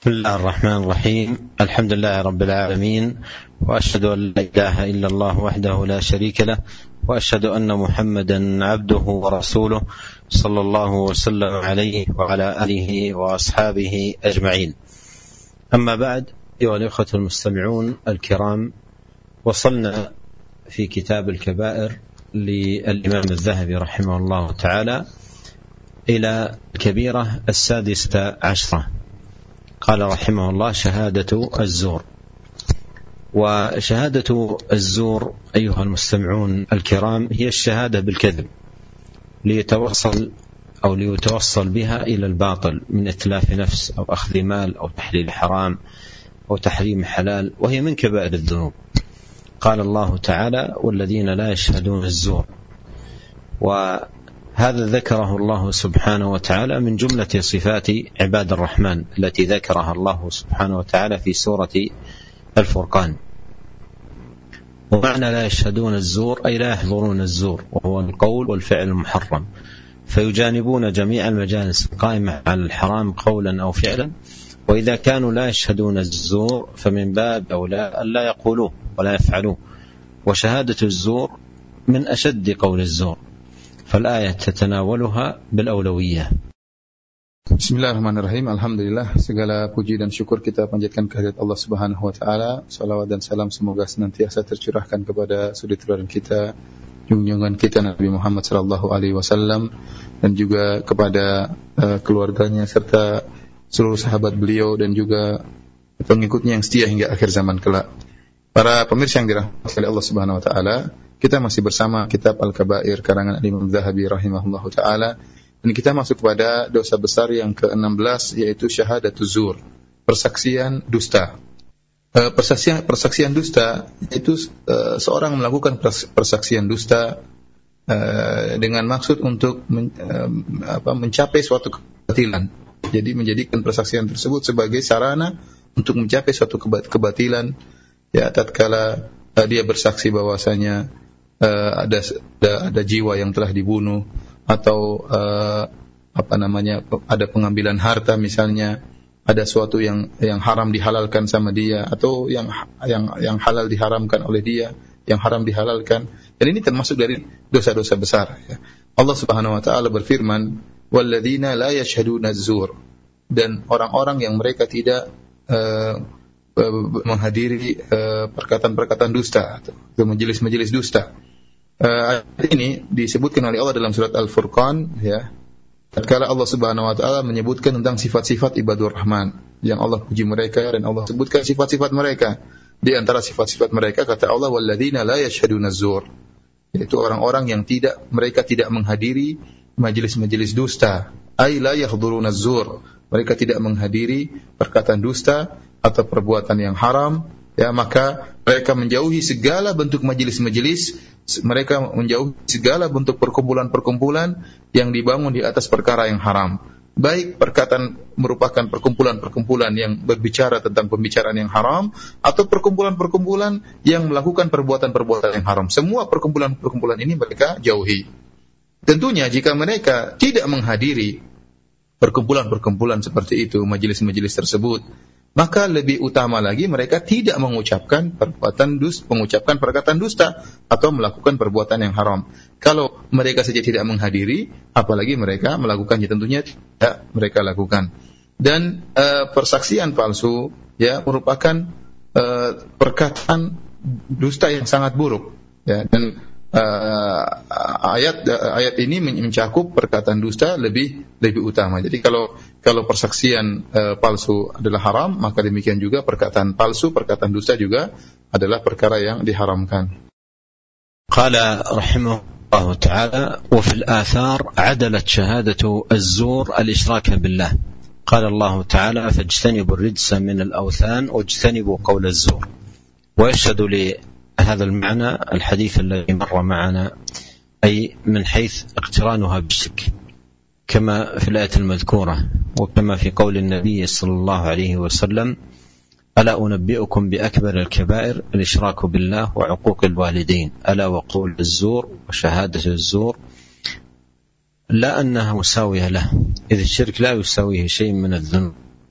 بسم الله الرحمن الرحيم. الحمد لله رب العالمين، وأشهد أن لا إله إلا الله وحده لا شريك له، وأشهد أن محمدا عبده ورسوله صلى الله وسلم عليه وعلى آله وأصحابه أجمعين. أما بعد، أيها الأخوة المستمعون الكرام، وصلنا في كتاب الكبائر للإمام الذهبي رحمه الله تعالى إلى الكبيرة 16 قال رحمه الله: شهادة الزور. وشهادة الزور أيها المستمعون الكرام هي الشهادة بالكذب ليتوصل بها إلى الباطل من إتلاف نفس أو أخذ مال أو تحليل حرام أو تحريم حلال، وهي من كبائر الذنوب. قال الله تعالى: والذين لا يشهدون الزور. وهذا ذكره الله سبحانه وتعالى من جملة صفات عباد الرحمن التي ذكرها الله سبحانه وتعالى في سورة الفرقان. ومعنى لا يشهدون الزور أي لا يحضرون الزور، وهو القول والفعل المحرم، فيجانبون جميع المجالس القائمة على الحرام قولا أو فعلا. وإذا كانوا لا يشهدون الزور فمن باب أولى أن لا يقولوه ولا يفعلوه. وشهادة الزور من أشد قول الزور، فالآية تتناولها بالأولوية. Bismillahirrahmanirrahim. Alhamdulillah, segala puji dan syukur kita panjatkan kehadirat Allah Subhanahu wa taala. Salawat dan salam semoga senantiasa tercurahkan kepada suri tauladan kita, junjungan kita Nabi Muhammad sallallahu alaihi wasallam, dan juga kepada keluarganya serta seluruh sahabat beliau dan juga pengikutnya yang setia hingga akhir zaman kelak. Para pemirsa yang dirahmati oleh Allah Subhanahu wa taala, kita masih bersama kitab Al-Kabair karangan Imam Zahabi rahimahullahu taala, dan kita masuk kepada dosa besar yang ke-16, yaitu syahadatuz zur, persaksian dusta. Persaksian dusta yaitu seorang melakukan persaksian dusta dengan maksud untuk mencapai suatu kebatilan. Jadi menjadikan persaksian tersebut sebagai sarana untuk mencapai suatu kebatilan. Ya, tatkala dia bersaksi bahwasanya ada jiwa yang telah dibunuh, atau ada pengambilan harta misalnya, ada suatu yang haram dihalalkan sama dia, atau yang halal diharamkan oleh dia, yang haram dihalalkan. Dan ini termasuk dari dosa-dosa besar, ya. Allah Subhanahu wa taala berfirman: walladzina la yashhaduna az-zur, dan orang-orang yang mereka tidak menghadiri perkataan-perkataan dusta atau majelis-majelis dusta. Ayat ini disebutkan oleh Allah dalam surat Al-Furqan, ya. Tatkala Allah Subhanahu wa taala menyebutkan tentang sifat-sifat ibadur rahman yang Allah puji mereka, dan Allah sebutkan sifat-sifat mereka. Di antara sifat-sifat mereka kata Allah: walladzina la yashhaduna az-zur, yaitu orang-orang yang mereka tidak menghadiri majelis-majelis dusta. Ai la yahduruna az-zur, mereka tidak menghadiri perkataan dusta atau perbuatan yang haram, ya. Maka mereka menjauhi segala bentuk majelis-majelis, mereka menjauhi segala bentuk perkumpulan-perkumpulan yang dibangun di atas perkara yang haram. Baik perkataan merupakan perkumpulan-perkumpulan yang berbicara tentang pembicaraan yang haram, atau perkumpulan-perkumpulan yang melakukan perbuatan-perbuatan yang haram. Semua perkumpulan-perkumpulan ini mereka jauhi. Tentunya jika mereka tidak menghadiri perkumpulan-perkumpulan seperti itu, majelis-majelis tersebut, maka lebih utama lagi mereka tidak mengucapkan perkataan dusta atau melakukan perbuatan yang haram. Kalau mereka saja tidak menghadiri, apalagi mereka melakukannya, tentunya tidak mereka lakukan. Dan persaksian palsu, ya, merupakan perkataan dusta yang sangat buruk, ya. Dan ayat ini mencakup perkataan dusta lebih utama. Jadi kalau persaksian palsu adalah haram, maka demikian juga perkataan palsu, perkataan dusta juga adalah perkara yang diharamkan. Qala rahimahullah ta'ala: wa fil athar adalat shahadatu az-zur al-ishrak billah. Qala Allah ta'ala: fajtanibu ar-rijsa min al-awthan wajtanibu qawla az-zur. Wa yashhadu li هذا المعنى الحديث الذي مر معنا، أي من حيث اقترانها بالشرك كما في الآية المذكورة، وكما في قول النبي صلى الله عليه وسلم: ألا أنبئكم بأكبر الكبائر الإشراك بالله وعقوق الوالدين، ألا وقول الزور وشهادة الزور، لا أنها مساوية له، إذ الشرك لا يساويه شيء من الذنوب،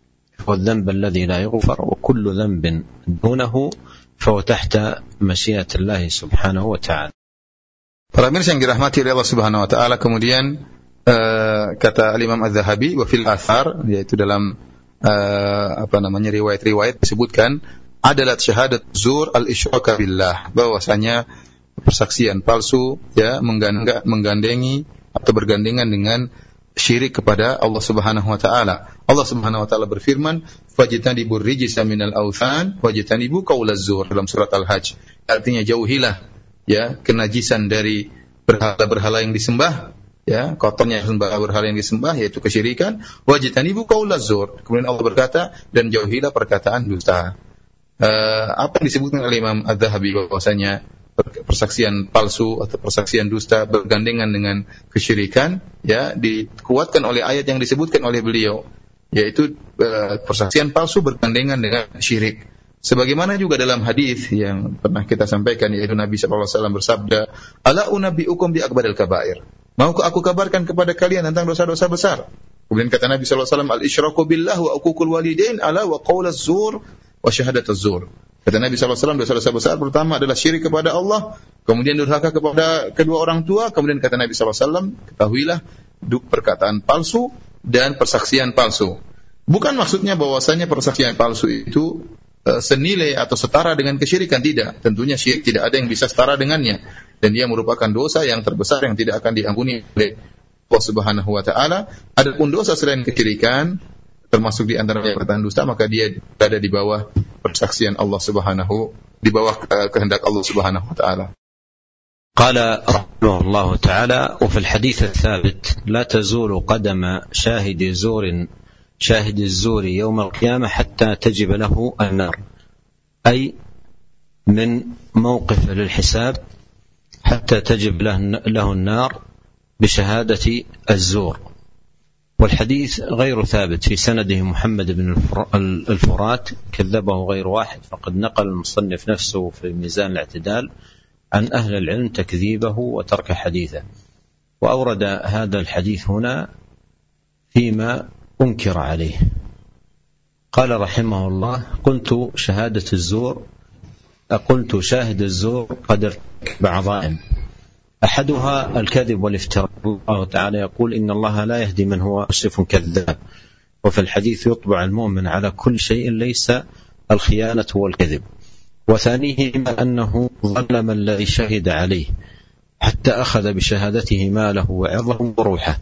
والذنب الذي لا يغفر وكل ذنب دونه فهو تحت مشيئة الله سبحانه وتعالى. Para pemirsa yang dirahmati oleh Allah Subhanahu wa taala, kemudian kata Imam Az-Zahabi wa fil athar, yaitu dalam riwayat-riwayat disebutkan adalah syahadat zur al-isyraka billah, bahwasanya persaksian palsu ya menggandengi atau bergandengan dengan syirik kepada Allah Subhanahu wa taala. Allah Subhanahu wa taala berfirman, "Fajtanibur rijsa minal authan wajtanibu qaulaz zur" dalam surat Al-Hajj. Artinya jauhilah ya kenajisan dari berhala-berhala yang disembah, ya kotornya berhala yang disembah yaitu kesyirikan. Wajtanibu qaulaz zur. Kemudian Allah berkata, dan jauhilah perkataan dusta. Apa yang disebutkan oleh Imam Az-Zahabi bahwasanya persaksian palsu atau persaksian dusta bergandengan dengan kesyirikan ya dikuatkan oleh ayat yang disebutkan oleh beliau, yaitu persaksian palsu bergandengan dengan syirik. Sebagaimana juga dalam hadis yang pernah kita sampaikan, yaitu Nabi sallallahu alaihi wasallam bersabda, "Ala unabbiukum bi akbaril kabair." Maukah aku kabarkan kepada kalian tentang dosa-dosa besar? Kemudian kata Nabi sallallahu alaihi wasallam, "Al-isyraku billah wa uququl walidain ala wa qaulaz zur wa syahadatuz zur." Kata Nabi sallallahu alaihi wasallam, dosa-dosa besar pertama adalah syirik kepada Allah, kemudian durhaka kepada kedua orang tua, kemudian kata Nabi sallallahu alaihi wasallam, ketahuilah perkataan palsu dan persaksian palsu. Bukan maksudnya bahwasanya persaksian palsu itu senilai atau setara dengan kesyirikan, tidak. Tentunya syirik tidak ada yang bisa setara dengannya, dan dia merupakan dosa yang terbesar yang tidak akan diampuni oleh Allah Subhanahu wa taala. Adapun dosa selain kesyirikan, termasuk di antaranya perkataan dusta, maka dia berada di bawah persaksian Allah Subhanahu, di bawah kehendak Allah Subhanahu wa taala. قال رحمه الله تعالى: وفي الحديث الثابت لا تزول قدم شاهد الزور يوم القيامة حتى تجب له النار، أي من موقف للحساب حتى تجب له النار بشهادة الزور. والحديث غير ثابت، في سنده محمد بن الفرات كذبه غير واحد، فقد نقل المصنف نفسه في ميزان الاعتدال عن أهل العلم تكذيبه وترك حديثه، وأورد هذا الحديث هنا فيما أنكر عليه. قال رحمه الله: قلت شاهد الزور قد ارتكب عظائم، أحدها الكذب والافتراء. الله تعالى يقول: إن الله لا يهدي من هو مسرف كذاب. وفي الحديث يطبع المؤمن على كل شيء ليس الخيانة والكذب. وثانيهما أنه ظلم الذي شهد عليه حتى أخذ بشهادته ماله وعرضه وروحه.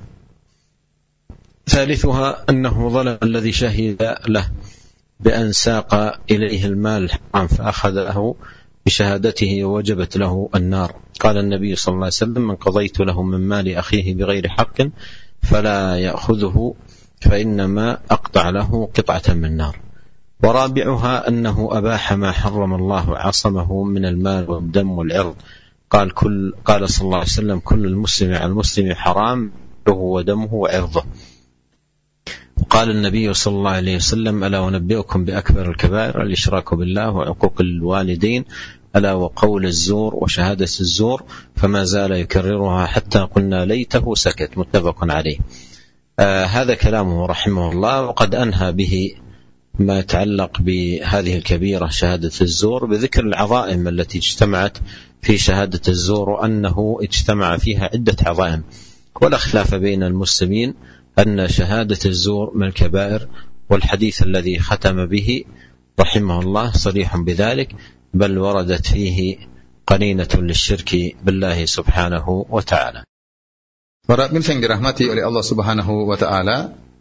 ثالثها أنه ظلم الذي شهد له بأن ساق إليه المال الحرام فأخذه بشهادته ووجبت له النار. قال النبي صلى الله عليه وسلم: من قضيت له من مال أخيه بغير حق فلا يأخذه فإنما أقطع له قطعة من النار. ورابعها أنه أباح ما حرم الله عصمه من المال والدم والعرض. قال صلى الله عليه وسلم: كل المسلم على المسلم حرام له ودمه وعرضه. وقال النبي صلى الله عليه وسلم: ألا أنبئكم بأكبر الكبائر الإشراك بالله وعقوق الوالدين ألا وقول الزور وشهادة الزور، فما زال يكررها حتى قلنا ليته سكت. متفق عليه. هذا كلامه رحمه الله، وقد أنهى به ما يتعلق بهذه الكبيرة شهادة الزور بذكر العظائم التي اجتمعت في شهادة الزور، وأنه اجتمع فيها عدة عظائم، ولا خلاف بين المسلمين أن شهادة الزور من الكبائر، والحديث الذي ختم به رحمه الله صريح بذلك، بل وردت فيه قرينة للشرك بالله سبحانه وتعالى. Para pemirsa yang dirahmati oleh Allah Subhanahu wa taala,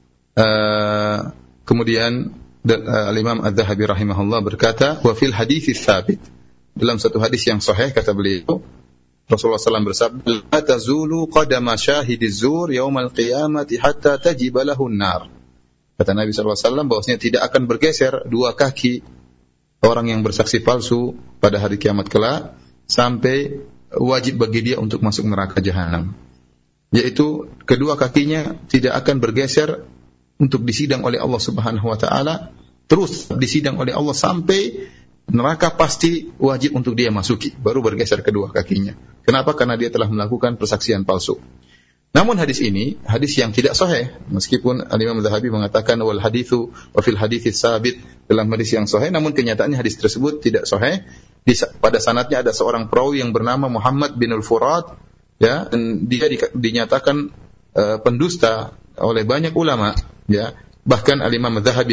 kemudian Al-Imam Az-Zahabi rahimahullah berkata, wa fil hadits tsabit, dalam satu hadis yang sahih kata beliau, Rasulullah SAW bersabda, la tazulu qadama syahidiz zur yaumal qiyamati hatta tajiba lahu an-nar. Kata Nabi SAW bahwasanya tidak akan bergeser dua kaki orang yang bersaksi palsu pada hari kiamat kelak sampai wajib bagi dia untuk masuk neraka jahanam. Yaitu kedua kakinya tidak akan bergeser untuk disidang oleh Allah Subhanahu wa taala, terus disidang oleh Allah sampai neraka pasti wajib untuk dia masuki, baru bergeser kedua kakinya. Kenapa? Karena dia telah melakukan persaksian palsu. Namun hadis ini hadis yang tidak sahih, meskipun Al-Imam Adz-Dzahabi mengatakan wal haditsu wa fil hadits sabit, dalam hadis yang sahih, namun kenyataannya hadis tersebut tidak sahih. Pada sanadnya ada seorang perawi yang bernama Muhammad bin al-Furat, ya, dan dia dinyatakan pendusta oleh banyak ulama, ya. Bahkan Al-Imam Adz-Dzahabi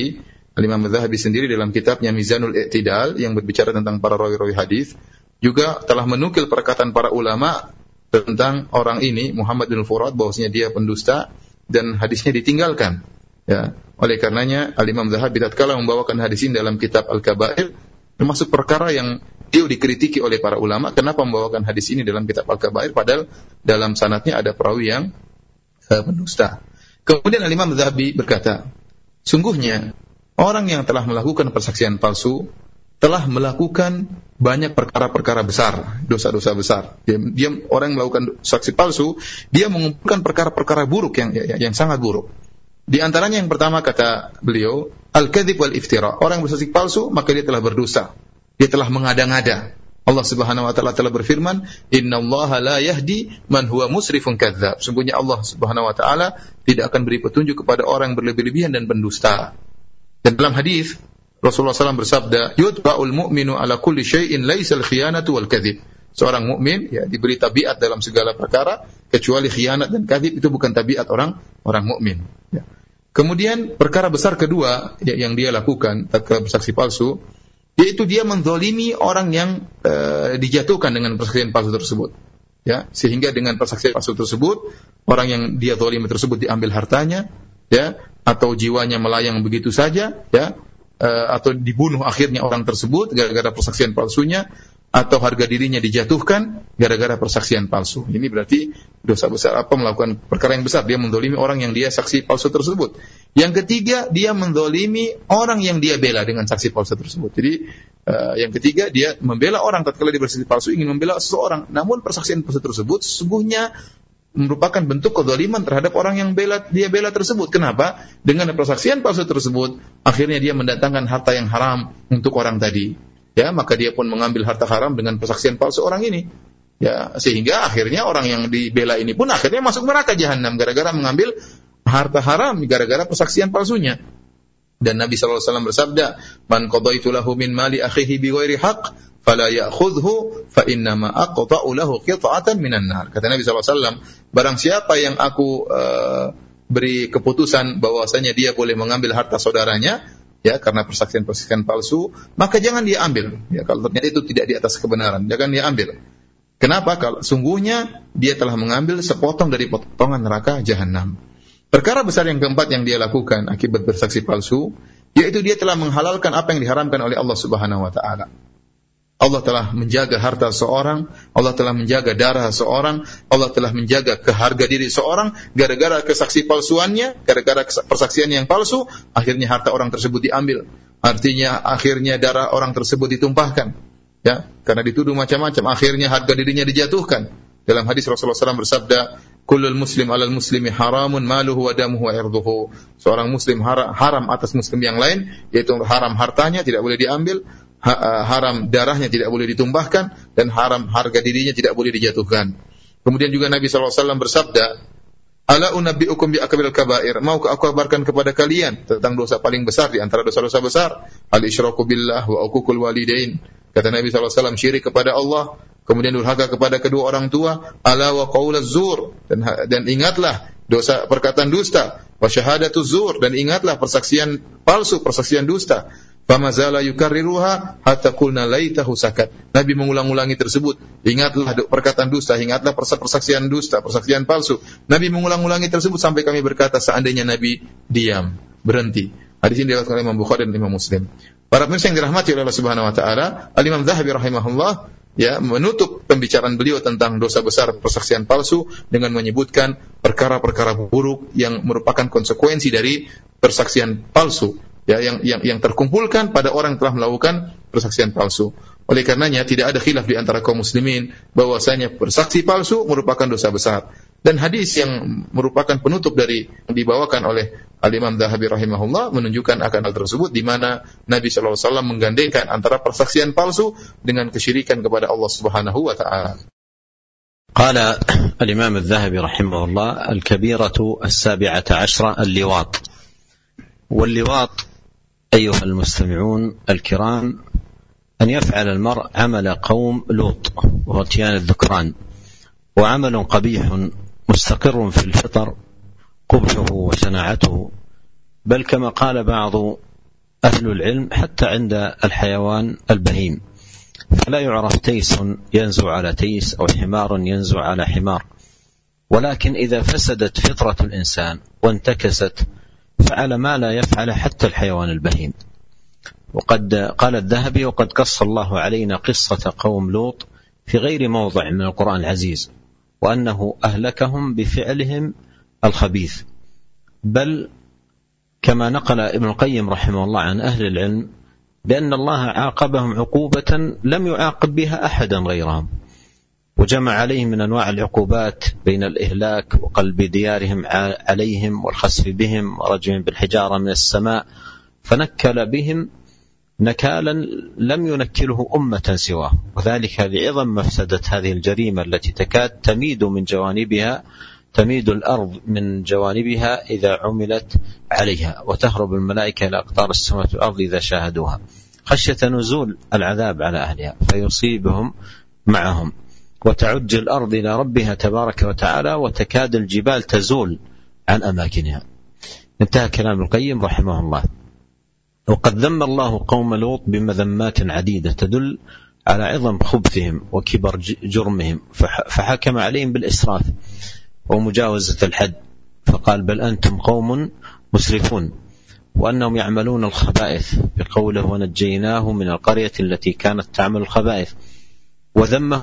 sendiri dalam kitabnya Mizanul I'tidal yang berbicara tentang para rawi-rawi hadis juga telah menukil perkataan para ulama tentang orang ini Muhammad bin Furat, bahwasanya dia pendusta dan hadisnya ditinggalkan, ya. Oleh karenanya Al-Imam Adz-Dzahabi tatkala membawakan hadis ini dalam kitab Al-Kaba'ir, termasuk perkara yang dia dikritiki oleh para ulama, kenapa membawakan hadis ini dalam kitab Al-Kaba'ir padahal dalam sanadnya ada perawi yang pendusta. Kemudian Al-Imam Adz-Dzahabi berkata, sungguhnya orang yang telah melakukan persaksian palsu telah melakukan banyak perkara-perkara besar, dosa-dosa besar. Dia orang yang melakukan saksi palsu, dia mengumpulkan perkara-perkara buruk yang sangat buruk. Di antaranya yang pertama kata beliau, al-kadzib wal iftira. Orang yang bersaksi palsu maka dia telah berdosa. Dia telah mengada-ngada. Allah Subhanahu wa taala telah berfirman, "Innallaha la yahdi man huwa musrifun kadzdzab." Sesungguhnya Allah Subhanahu wa taala tidak akan beri petunjuk kepada orang yang berlebih-lebihan dan pendusta. Dan dalam hadis Rasulullah SAW bersabda, "Yutba'ul mu'minu ala kulli syai'in laisal khiyanatu wal kadzib." Seorang mukmin ya diberi tabiat dalam segala perkara kecuali khianat dan kadzib, itu bukan tabiat orang mukmin. Ya. Kemudian perkara besar kedua yang dia lakukan tatkala bersaksi palsu, yaitu dia menzalimi orang yang dijatuhkan dengan persaksian palsu tersebut. Ya, sehingga dengan persaksian palsu tersebut orang yang dia zalimi tersebut diambil hartanya, ya, atau jiwanya melayang begitu saja, ya. Atau dibunuh akhirnya orang tersebut gara-gara persaksian palsunya, atau harga dirinya dijatuhkan gara-gara persaksian palsu. Ini berarti dosa besar, melakukan perkara yang besar, dia menzalimi orang yang dia saksi palsu tersebut. Yang ketiga, dia menzalimi orang yang dia bela dengan saksi palsu tersebut. Jadi yang ketiga, dia membela orang tatkala dia bersaksi palsu, ingin membela seseorang, namun persaksian palsu tersebut sesungguhnya merupakan bentuk kezaliman terhadap orang yang dia bela tersebut. Kenapa? Dengan persaksian palsu tersebut, akhirnya dia mendatangkan harta yang haram untuk orang tadi. Ya, maka dia pun mengambil harta haram dengan persaksian palsu orang ini. Ya, sehingga akhirnya orang yang dibela ini pun akhirnya masuk neraka jahanam gara-gara mengambil harta haram gara-gara persaksian palsunya. Dan Nabi sallallahu alaihi wasallam bersabda, "Man qadaitu lahu min mali akhihi bighairi haqq fala ya'khudhu fa innama aqta'u lahu qit'atan minan nar." Kata Nabi sallallahu alaihi wasallam, barang siapa yang aku beri keputusan bahwasanya dia boleh mengambil harta saudaranya, ya, karena persaksian palsu, maka jangan dia ambil. Ya, kalau ternyata itu tidak di atas kebenaran, jangan dia ambil. Kenapa? Kalau sungguhnya dia telah mengambil sepotong dari potongan neraka jahanam. Perkara besar yang keempat yang dia lakukan akibat bersaksi palsu, yaitu dia telah menghalalkan apa yang diharamkan oleh Allah Subhanahu wa taala. Allah telah menjaga harta seorang, Allah telah menjaga darah seorang, Allah telah menjaga keharga diri seorang, gara-gara kesaksi palsuannya, gara-gara persaksian yang palsu, akhirnya harta orang tersebut diambil. Artinya akhirnya darah orang tersebut ditumpahkan. Ya, karena dituduh macam-macam, akhirnya harga dirinya dijatuhkan. Dalam hadis Rasulullah SAW bersabda, "Kullul muslim 'alal muslimi haramun maluhu wa damuhu wa irduhu." Seorang muslim haram atas muslim yang lain, yaitu haram hartanya tidak boleh diambil, haram darahnya tidak boleh ditumpahkan, dan haram harga dirinya tidak boleh dijatuhkan. Kemudian juga Nabi SAW bersabda, "Ala unabbi'ukum bi akbaril kaba'ir." Maukah aku kabarkan kepada kalian tentang dosa paling besar di antara dosa-dosa besar? Al-isyraku billah wa uququl walidain. Kata Nabi SAW, syirik kepada Allah, kemudian durhaka kepada kedua orang tua, ala wa qaulaz zur, dan ingatlah dosa perkataan dusta, wa syahadatuz zur, dan ingatlah persaksian palsu, persaksian dusta. Famazala yukarriruha hatta qulna laitahu sakat. Nabi mengulang-ulangi tersebut. Ingatlah perkataan dusta, ingatlah persaksian dusta, persaksian palsu. Nabi mengulang-ulangi tersebut sampai kami berkata seandainya Nabi diam, berhenti. Hadis ini diriwayatkan oleh Imam Bukhari dan Imam Muslim. Para pemirsa yang dirahmati oleh Allah Subhanahu wa taala, Al-Imam Adz-Dzahabi rahimahullah ya menutup pembicaraan beliau tentang dosa besar persaksian palsu dengan menyebutkan perkara-perkara buruk yang merupakan konsekuensi dari persaksian palsu, ya, yang terkumpulkan pada orang yang telah melakukan persaksian palsu. Oleh karenanya tidak ada khilaf di antara kaum muslimin bahwasanya bersaksi palsu merupakan dosa besar. Dan hadis yang merupakan penutup dari yang dibawakan oleh Al-Imam Adz-Dzahabi rahimahullah menunjukkan akan hal tersebut, di mana Nabi sallallahu alaihi wasallam menggandengkan antara persaksian palsu dengan kesyirikan kepada Allah Subhanahu wa taala. قال الإمام الذهبي رحمه الله: الكبيرة 17 اللواط. واللواط أيها المستمعون الكرام أن يفعل المرء عمل قوم لوط وهو اتيان الذكران، وعمل قبيح مستقر في الفطر قبحه وشناعته، بل كما قال بعض أهل العلم حتى عند الحيوان البهيم، فلا يعرف تيس ينزو على تيس أو حمار ينزو على حمار. ولكن إذا فسدت فطرة الإنسان وانتكست فعل ما لا يفعل حتى الحيوان البهيم. وقد قال الذهبي: وقد قص الله علينا قصة قوم لوط في غير موضع من القرآن العزيز، وأنه أهلكهم بفعلهم الخبيث، بل كما نقل ابن القيم رحمه الله عن أهل العلم بأن الله عاقبهم عقوبة لم يعاقب بها أحدا غيرهم، وجمع عليهم من أنواع العقوبات بين الإهلاك وقلب ديارهم عليهم والخسف بهم ورجم بالحجارة من السماء، فنكل بهم نكالا لم ينكله أمة سواه، وذلك لعظم مفسدة هذه الجريمة التي تكاد تميد الأرض من جوانبها إذا عملت عليها، وتهرب الملائكة إلى أقطار السماوات والأرض إذا شاهدوها، خشية نزول العذاب على أهلها فيصيبهم معهم، وتعج الأرض إلى ربها تبارك وتعالى، وتكاد الجبال تزول عن أماكنها. انتهى كلام القيم رحمه الله. وقد ذم الله قوم لوط بمذمات عديدة تدل على عظم خبثهم وكبر جرمهم، فحكم عليهم بالإسراف ومجاوزة الحد، فقال: بل أنتم قوم مسرفون، وأنهم يعملون الخبائث، بقوله: ونجيناه من القرية التي كانت تعمل الخبائث. وذمه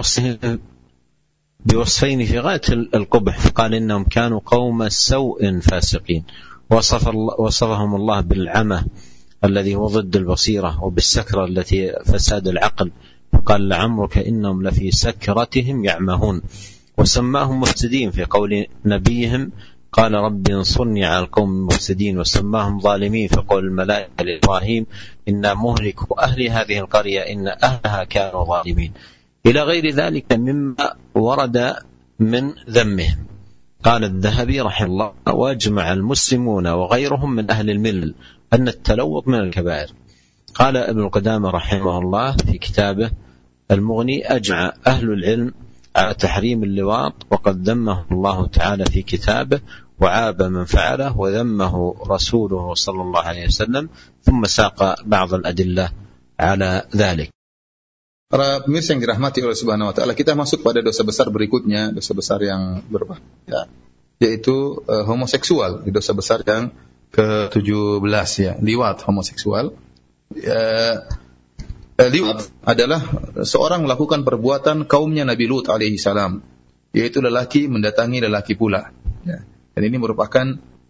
بوصفين في غاية القبح، فقال: إنهم كانوا قوم سوء فاسقين، وصفهم الله بالعمى الذي هو ضد البصيرة، وبالسكرة التي فساد العقل، فقال: لعمرك إنهم لفي سكرتهم يعمهون. وسماهم مفسدين في قول نبيهم: قال رب انصرني على القوم المفسدين. وسماهم ظالمين في قول الملائكة لإبراهيم: إنا مهلكوا أهل هذه القرية إن أهلها كانوا ظالمين، إلى غير ذلك مما ورد من ذمهم. قال الذهبي رحمه الله: واجمع المسلمون وغيرهم من أهل الملل أن التلوط من الكبائر. قال ابن القدامى رحمه الله في كتابه المغني: أجمع أهل العلم على تحريم اللواط، وقد ذمه الله تعالى في كتابه، وعاب من فعله، وذمه رسوله صلى الله عليه وسلم، ثم ساق بعض الأدلة على ذلك. Para pemirsa yang dirahmati oleh Subhanahu wa Ta'ala, kita masuk pada dosa besar berikutnya, dosa besar yang berbahaya, yaitu homoseksual, dosa besar yang ke-17 ya, liwat, homoseksual. Liwat adalah seorang melakukan perbuatan kaumnya Nabi Lut alaihi salam, yaitu lelaki mendatangi lelaki pula. Ya. Dan ini merupakan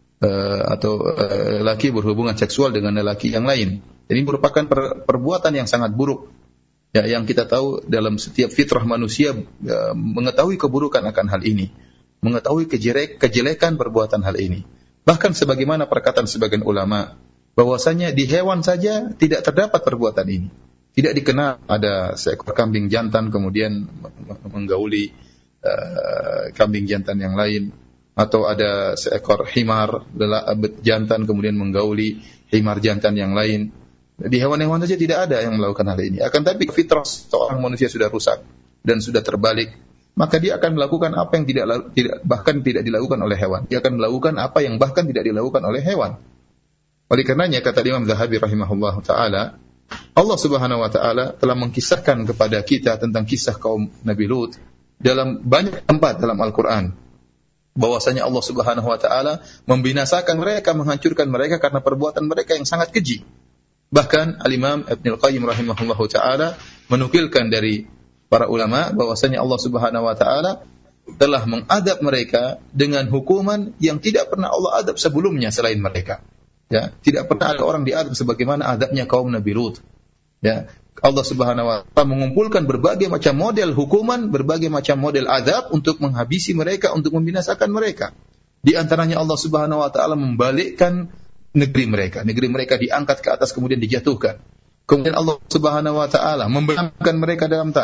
lelaki berhubungan seksual dengan lelaki yang lain. Ini merupakan perbuatan yang sangat buruk. Ya, yang kita tahu dalam setiap fitrah manusia mengetahui keburukan akan hal ini, mengetahui kejelekan perbuatan hal ini. Bahkan sebagaimana perkataan sebagian ulama, bahwasanya di hewan saja tidak terdapat perbuatan ini. Tidak dikenal ada seekor kambing jantan kemudian menggauli kambing jantan yang lain, atau ada seekor himar jantan kemudian menggauli himar jantan yang lain. Di hewan-hewan saja tidak ada yang melakukan hal ini. Akan tapi fitrah seorang manusia sudah rusak dan sudah terbalik, maka dia akan melakukan apa yang bahkan tidak dilakukan oleh hewan. Dia akan melakukan apa yang bahkan tidak dilakukan oleh hewan. Oleh karenanya kata Imam Zahabi rahimahullah taala, Allah Subhanahu wa taala telah mengkisahkan kepada kita tentang kisah kaum Nabi Lut dalam banyak tempat dalam Al-Qur'an, bahwasanya Allah Subhanahu wa taala membinasakan mereka, menghancurkan mereka karena perbuatan mereka yang sangat keji. Bahkan Al-Imam Ibnu Al-Qayyim rahimahullahu taala menukilkan dari para ulama bahwasanya Allah Subhanahu wa taala telah mengadab mereka dengan hukuman yang tidak pernah Allah adab sebelumnya selain mereka. Ya, tidak pernah ada orang diadab sebagaimana adabnya kaum Nabi Lut. Ya, Allah Subhanahu wa taala mengumpulkan berbagai macam model hukuman, berbagai macam model adab untuk menghabisi mereka, untuk membinasakan mereka. Di antaranya Allah Subhanahu wa taala membalikkan negeri mereka diangkat ke atas kemudian dijatuhkan. Kemudian Allah Subhanahu wa taala membenamkan mereka dalam tanah.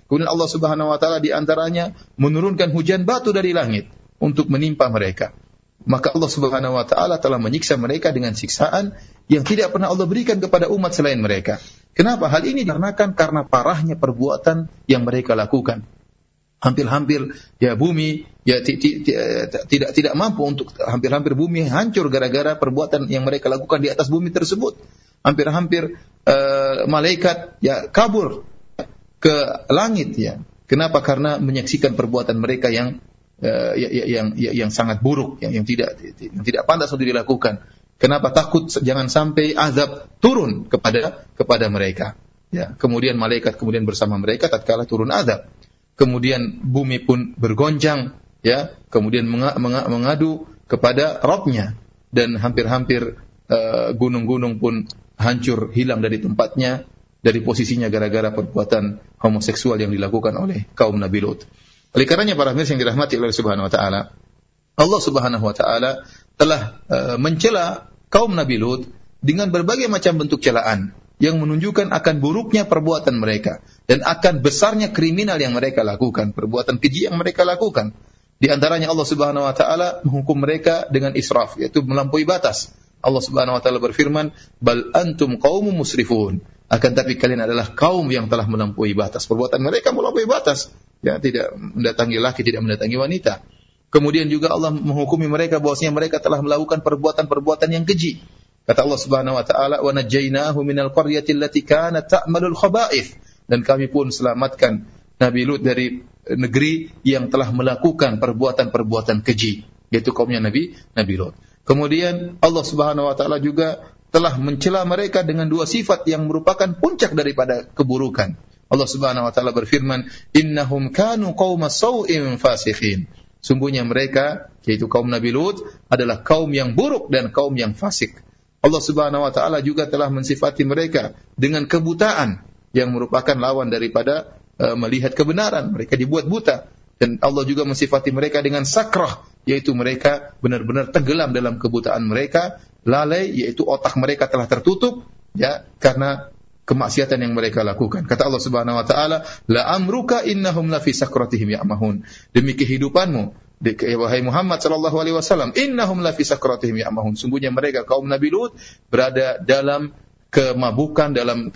Kemudian Allah Subhanahu wa taala di antaranya menurunkan hujan batu dari langit untuk menimpa mereka. Maka Allah Subhanahu wa taala telah menyiksa mereka dengan siksaan yang tidak pernah Allah berikan kepada umat selain mereka. Kenapa? Hal ini dikarenakan karena parahnya perbuatan yang mereka lakukan. Hampir-hampir ya bumi ya tidak mampu untuk hampir-hampir bumi hancur gara-gara perbuatan yang mereka lakukan di atas bumi tersebut. Hampir-hampir malaikat ya kabur ke langit ya. Kenapa? Karena menyaksikan perbuatan mereka yang sangat buruk, yang tidak pantas untuk dilakukan. Kenapa? Takut jangan sampai azab turun kepada mereka. Ya, kemudian malaikat bersama mereka tatkala turun azab. Kemudian bumi pun bergoncang, ya. Kemudian mengadu kepada Rabb-nya dan hampir-hampir gunung-gunung pun hancur, hilang dari tempatnya, dari posisinya gara-gara perbuatan homoseksual yang dilakukan oleh kaum Nabi Lut. Oleh karenanya para mirsa yang dirahmati oleh Subhanahu wa taala, Allah Subhanahu wa taala telah mencela kaum Nabi Lut dengan berbagai macam bentuk celaan yang menunjukkan akan buruknya perbuatan mereka dan akan besarnya kriminal yang mereka lakukan, perbuatan keji yang mereka lakukan. Di antaranya Allah Subhanahu wa taala menghukum mereka dengan israf, yaitu melampaui batas. Allah Subhanahu wa taala berfirman, "Bal antum qaumun musrifun." Akan tapi kalian adalah kaum yang telah melampaui batas. Perbuatan mereka melampaui batas. Ya, tidak mendatangi laki, tidak mendatangi wanita. Kemudian juga Allah menghukumi mereka bahwasanya mereka telah melakukan perbuatan-perbuatan yang keji. Kata Allah Subhanahu wa taala, "Wa najjaynahu minal qaryati allati kanat ta'malul khaba'ith." Dan kami pun selamatkan Nabi Lut dari negeri yang telah melakukan perbuatan-perbuatan keji, yaitu kaumnya Nabi Lut. Kemudian Allah Subhanahu wa taala juga telah mencela mereka dengan dua sifat yang merupakan puncak daripada keburukan. Allah Subhanahu wa taala berfirman, "Innahum kanu qauma sau'in fasikhin." Sungguhnya mereka, yaitu kaum Nabi Lut, adalah kaum yang buruk dan kaum yang fasik. Allah Subhanahu wa taala juga telah mensifati mereka dengan kebutaan yang merupakan lawan daripada melihat kebenaran. Mereka dibuat buta. Dan Allah juga mensifati mereka dengan sakrah, yaitu mereka benar-benar tenggelam dalam kebutaan mereka, lalai, yaitu otak mereka telah tertutup ya karena kemaksiatan yang mereka lakukan. Kata Allah Subhanahu wa taala, "La amruka innahum la fi sakratihim ya'mahun." Demi kehidupanmu, wahai Muhammad sallallahu alaihi wasallam, innahum la fi sakratihim ya'mahun. Sungguhnya mereka kaum Nabi Lut berada dalam kemabukan,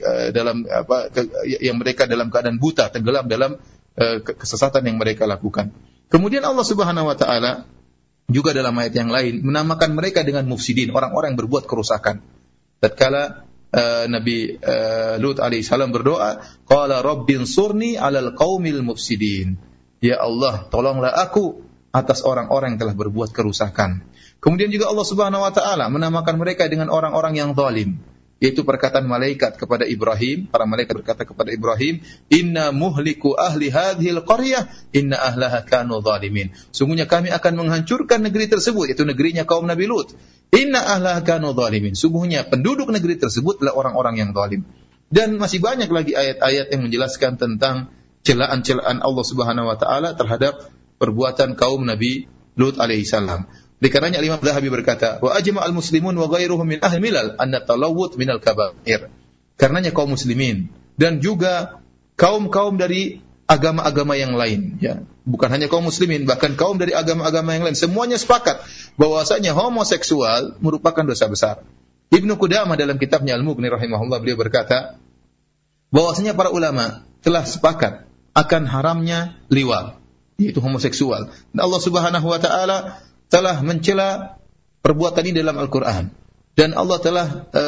yang mereka dalam keadaan buta, tenggelam dalam kesesatan yang mereka lakukan. Kemudian Allah Subhanahu wa taala juga dalam ayat yang lain menamakan mereka dengan mufsidin, orang-orang yang berbuat kerusakan. Tatkala Nabi Lut alaihissalam berdoa, qala rabbinsurni 'alal qaumil mufsidin. Ya Allah, tolonglah aku atas orang-orang yang telah berbuat kerusakan. Kemudian juga Allah Subhanahu wa taala menamakan mereka dengan orang-orang yang zalim, yaitu perkataan malaikat kepada Ibrahim. Para malaikat berkata kepada Ibrahim, "Inna muhliku ahli hadhil qaryah, inna ahlaha kanu zalimin." Sungguhnya kami akan menghancurkan negeri tersebut, yaitu negerinya kaum Nabi Lut. Inna ahlaha kanu zalimin. Sungguhnya penduduk negeri tersebut adalah orang-orang yang zalim. Dan masih banyak lagi ayat-ayat yang menjelaskan tentang celaan-celaan Allah Subhanahu wa taala terhadap perbuatan kaum Nabi Lut alaihi salam. Dikarenanya Imam Zahabi berkata, "Wa ajma'al muslimun wa ghairuhum min ahli milal anna talawwut minal kaba'ir." Karenanya kaum muslimin dan juga kaum-kaum dari agama-agama yang lain, ya. Bukan hanya kaum muslimin, bahkan kaum dari agama-agama yang lain semuanya sepakat bahwasanya homoseksual merupakan dosa besar. Ibnu Qudamah dalam kitabnya Al-Mughni rahimahullah beliau berkata bahwasanya para ulama telah sepakat akan haramnya liwat, yaitu homoseksual. Dan Allah Subhanahu wa taala telah mencela perbuatan ini dalam Al-Quran. Dan Allah telah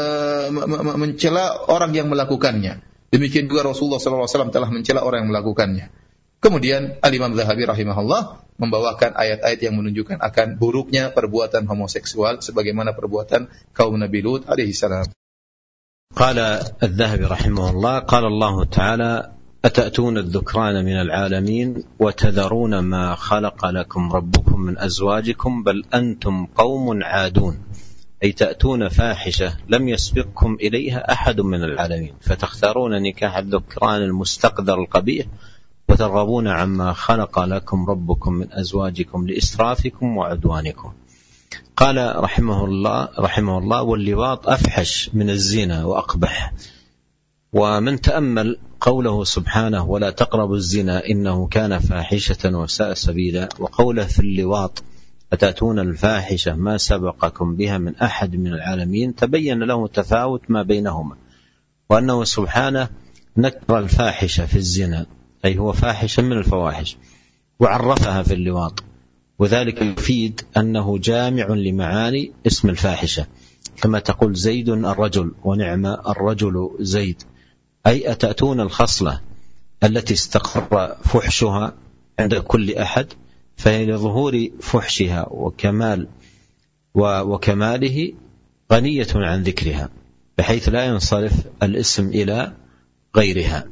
mencela orang yang melakukannya. Demikian juga Rasulullah SAW telah mencela orang yang melakukannya. Kemudian Al-Imam Zahabi rahimahullah membawakan ayat-ayat yang menunjukkan akan buruknya perbuatan homoseksual sebagaimana perbuatan kaum Nabi Lut alaihi salam. Qala Al-Zahabi rahimahullah, qala Allah Ta'ala, أتأتون الذكران من العالمين وتذرون ما خلق لكم ربكم من أزواجكم بل أنتم قوم عادون أي تأتون فاحشة لم يسبقكم إليها أحد من العالمين فتختارون نكاح الذكران المستقذر القبيح وترغبون عما خلق لكم ربكم من أزواجكم لإسرافكم وعدوانكم. قال رحمه الله واللواط أفحش من الزنا وأقبح. ومن تأمل قوله سبحانه ولا تقربوا الزنا إنه كان فاحشة وساء سبيلا، وقوله في اللواط أتأتون الفاحشة ما سبقكم بها من أحد من العالمين، تبين له تفاوت ما بينهما، وأنه سبحانه نكر الفاحشة في الزنا أي هو فاحشة من الفواحش وعرفها في اللواط، وذلك يفيد أنه جامع لمعاني اسم الفاحشة، كما تقول زيد الرجل ونعم الرجل زيد، أي أتأتون الخصلة التي استقر فحشها عند كل أحد، فهي لظهور فحشها وكماله غنية عن ذكرها بحيث لا ينصرف الاسم إلى غيرها.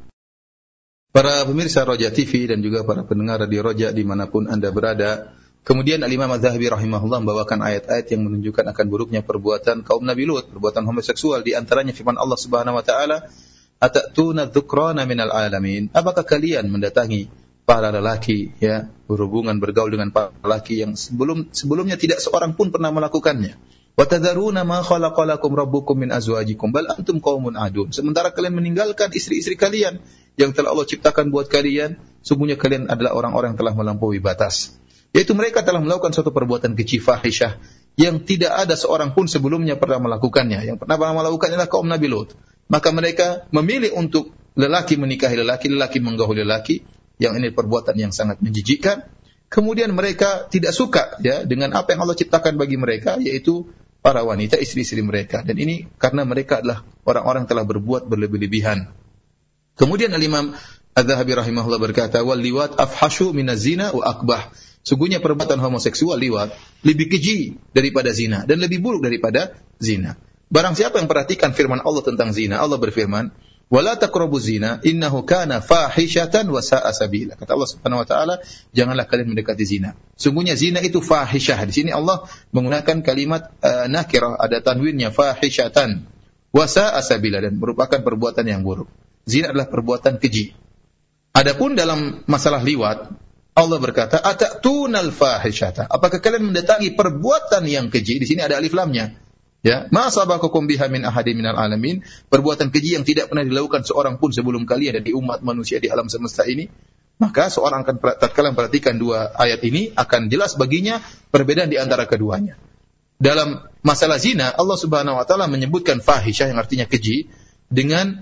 Para pemirsa Roja TV dan juga para pendengar Radio Roja dimanapun Anda berada, kemudian Al-Imam Az-Zahabi rahimahullah membawakan ayat-ayat yang menunjukkan akan buruknya perbuatan kaum Nabi Lut, perbuatan homoseksual, di antaranya firman Allah Subhanahu wa taala, "Atatuna dzukrana minal alamin." Apakah kalian mendatangi para lelaki, ya, berhubungan bergaul dengan para lelaki yang sebelumnya tidak seorang pun pernah melakukannya. Wa tadharuna ma khalaqalakum rabbukum min azwajikum bal antum qaumun adun. Sementara kalian meninggalkan istri-istri kalian yang telah Allah ciptakan buat kalian, sungguhnya kalian adalah orang-orang yang telah melampaui batas. Yaitu mereka telah melakukan suatu perbuatan keji fahisyah yang tidak ada seorang pun sebelumnya pernah melakukannya. Yang pernah melakukannya adalah kaum Nabi Lut. Maka mereka memilih untuk lelaki menikahi lelaki, lelaki menggauli lelaki, yang ini perbuatan yang sangat menjijikkan. Kemudian mereka tidak suka, ya, dengan apa yang Allah ciptakan bagi mereka, yaitu para wanita, istri-istri mereka. Dan ini karena mereka adalah orang-orang yang telah berbuat berlebih-lebihan. Kemudian Al-Imam Az-Zahabi rahimahullah berkata, wal liwat afhashu minaz zina wa akbah. Sungguhnya perbuatan homoseksual, liwat, lebih keji daripada zina dan lebih buruk daripada zina. Barang siapa yang perhatikan firman Allah tentang zina, Allah berfirman, wala taqrabuz zina innahu kana fahishatan wa sa'a sabila. Kata Allah Subhanahu wa taala, janganlah kalian mendekati zina. Sungguhnya zina itu fahisyah. Di sini Allah menggunakan kalimat nakirah, ada tanwinnya, fahishatan wa sa'a sabila, dan merupakan perbuatan yang buruk. Zina adalah perbuatan keji. Adapun dalam masalah liwat, Allah berkata, atatuna al-fahishata. Apakah kalian mendatangi perbuatan yang keji? Di sini ada alif lamnya. Ya, ma sabaqukum biha min ahadin minal alamin, perbuatan keji yang tidak pernah dilakukan seorang pun sebelum kalian dari umat manusia di alam semesta ini. Maka seorang akan tatkala memperhatikan dua ayat ini akan jelas baginya perbedaan di antara keduanya. Dalam masalah zina, Allah Subhanahu wa taala menyebutkan fahisyah yang artinya keji dengan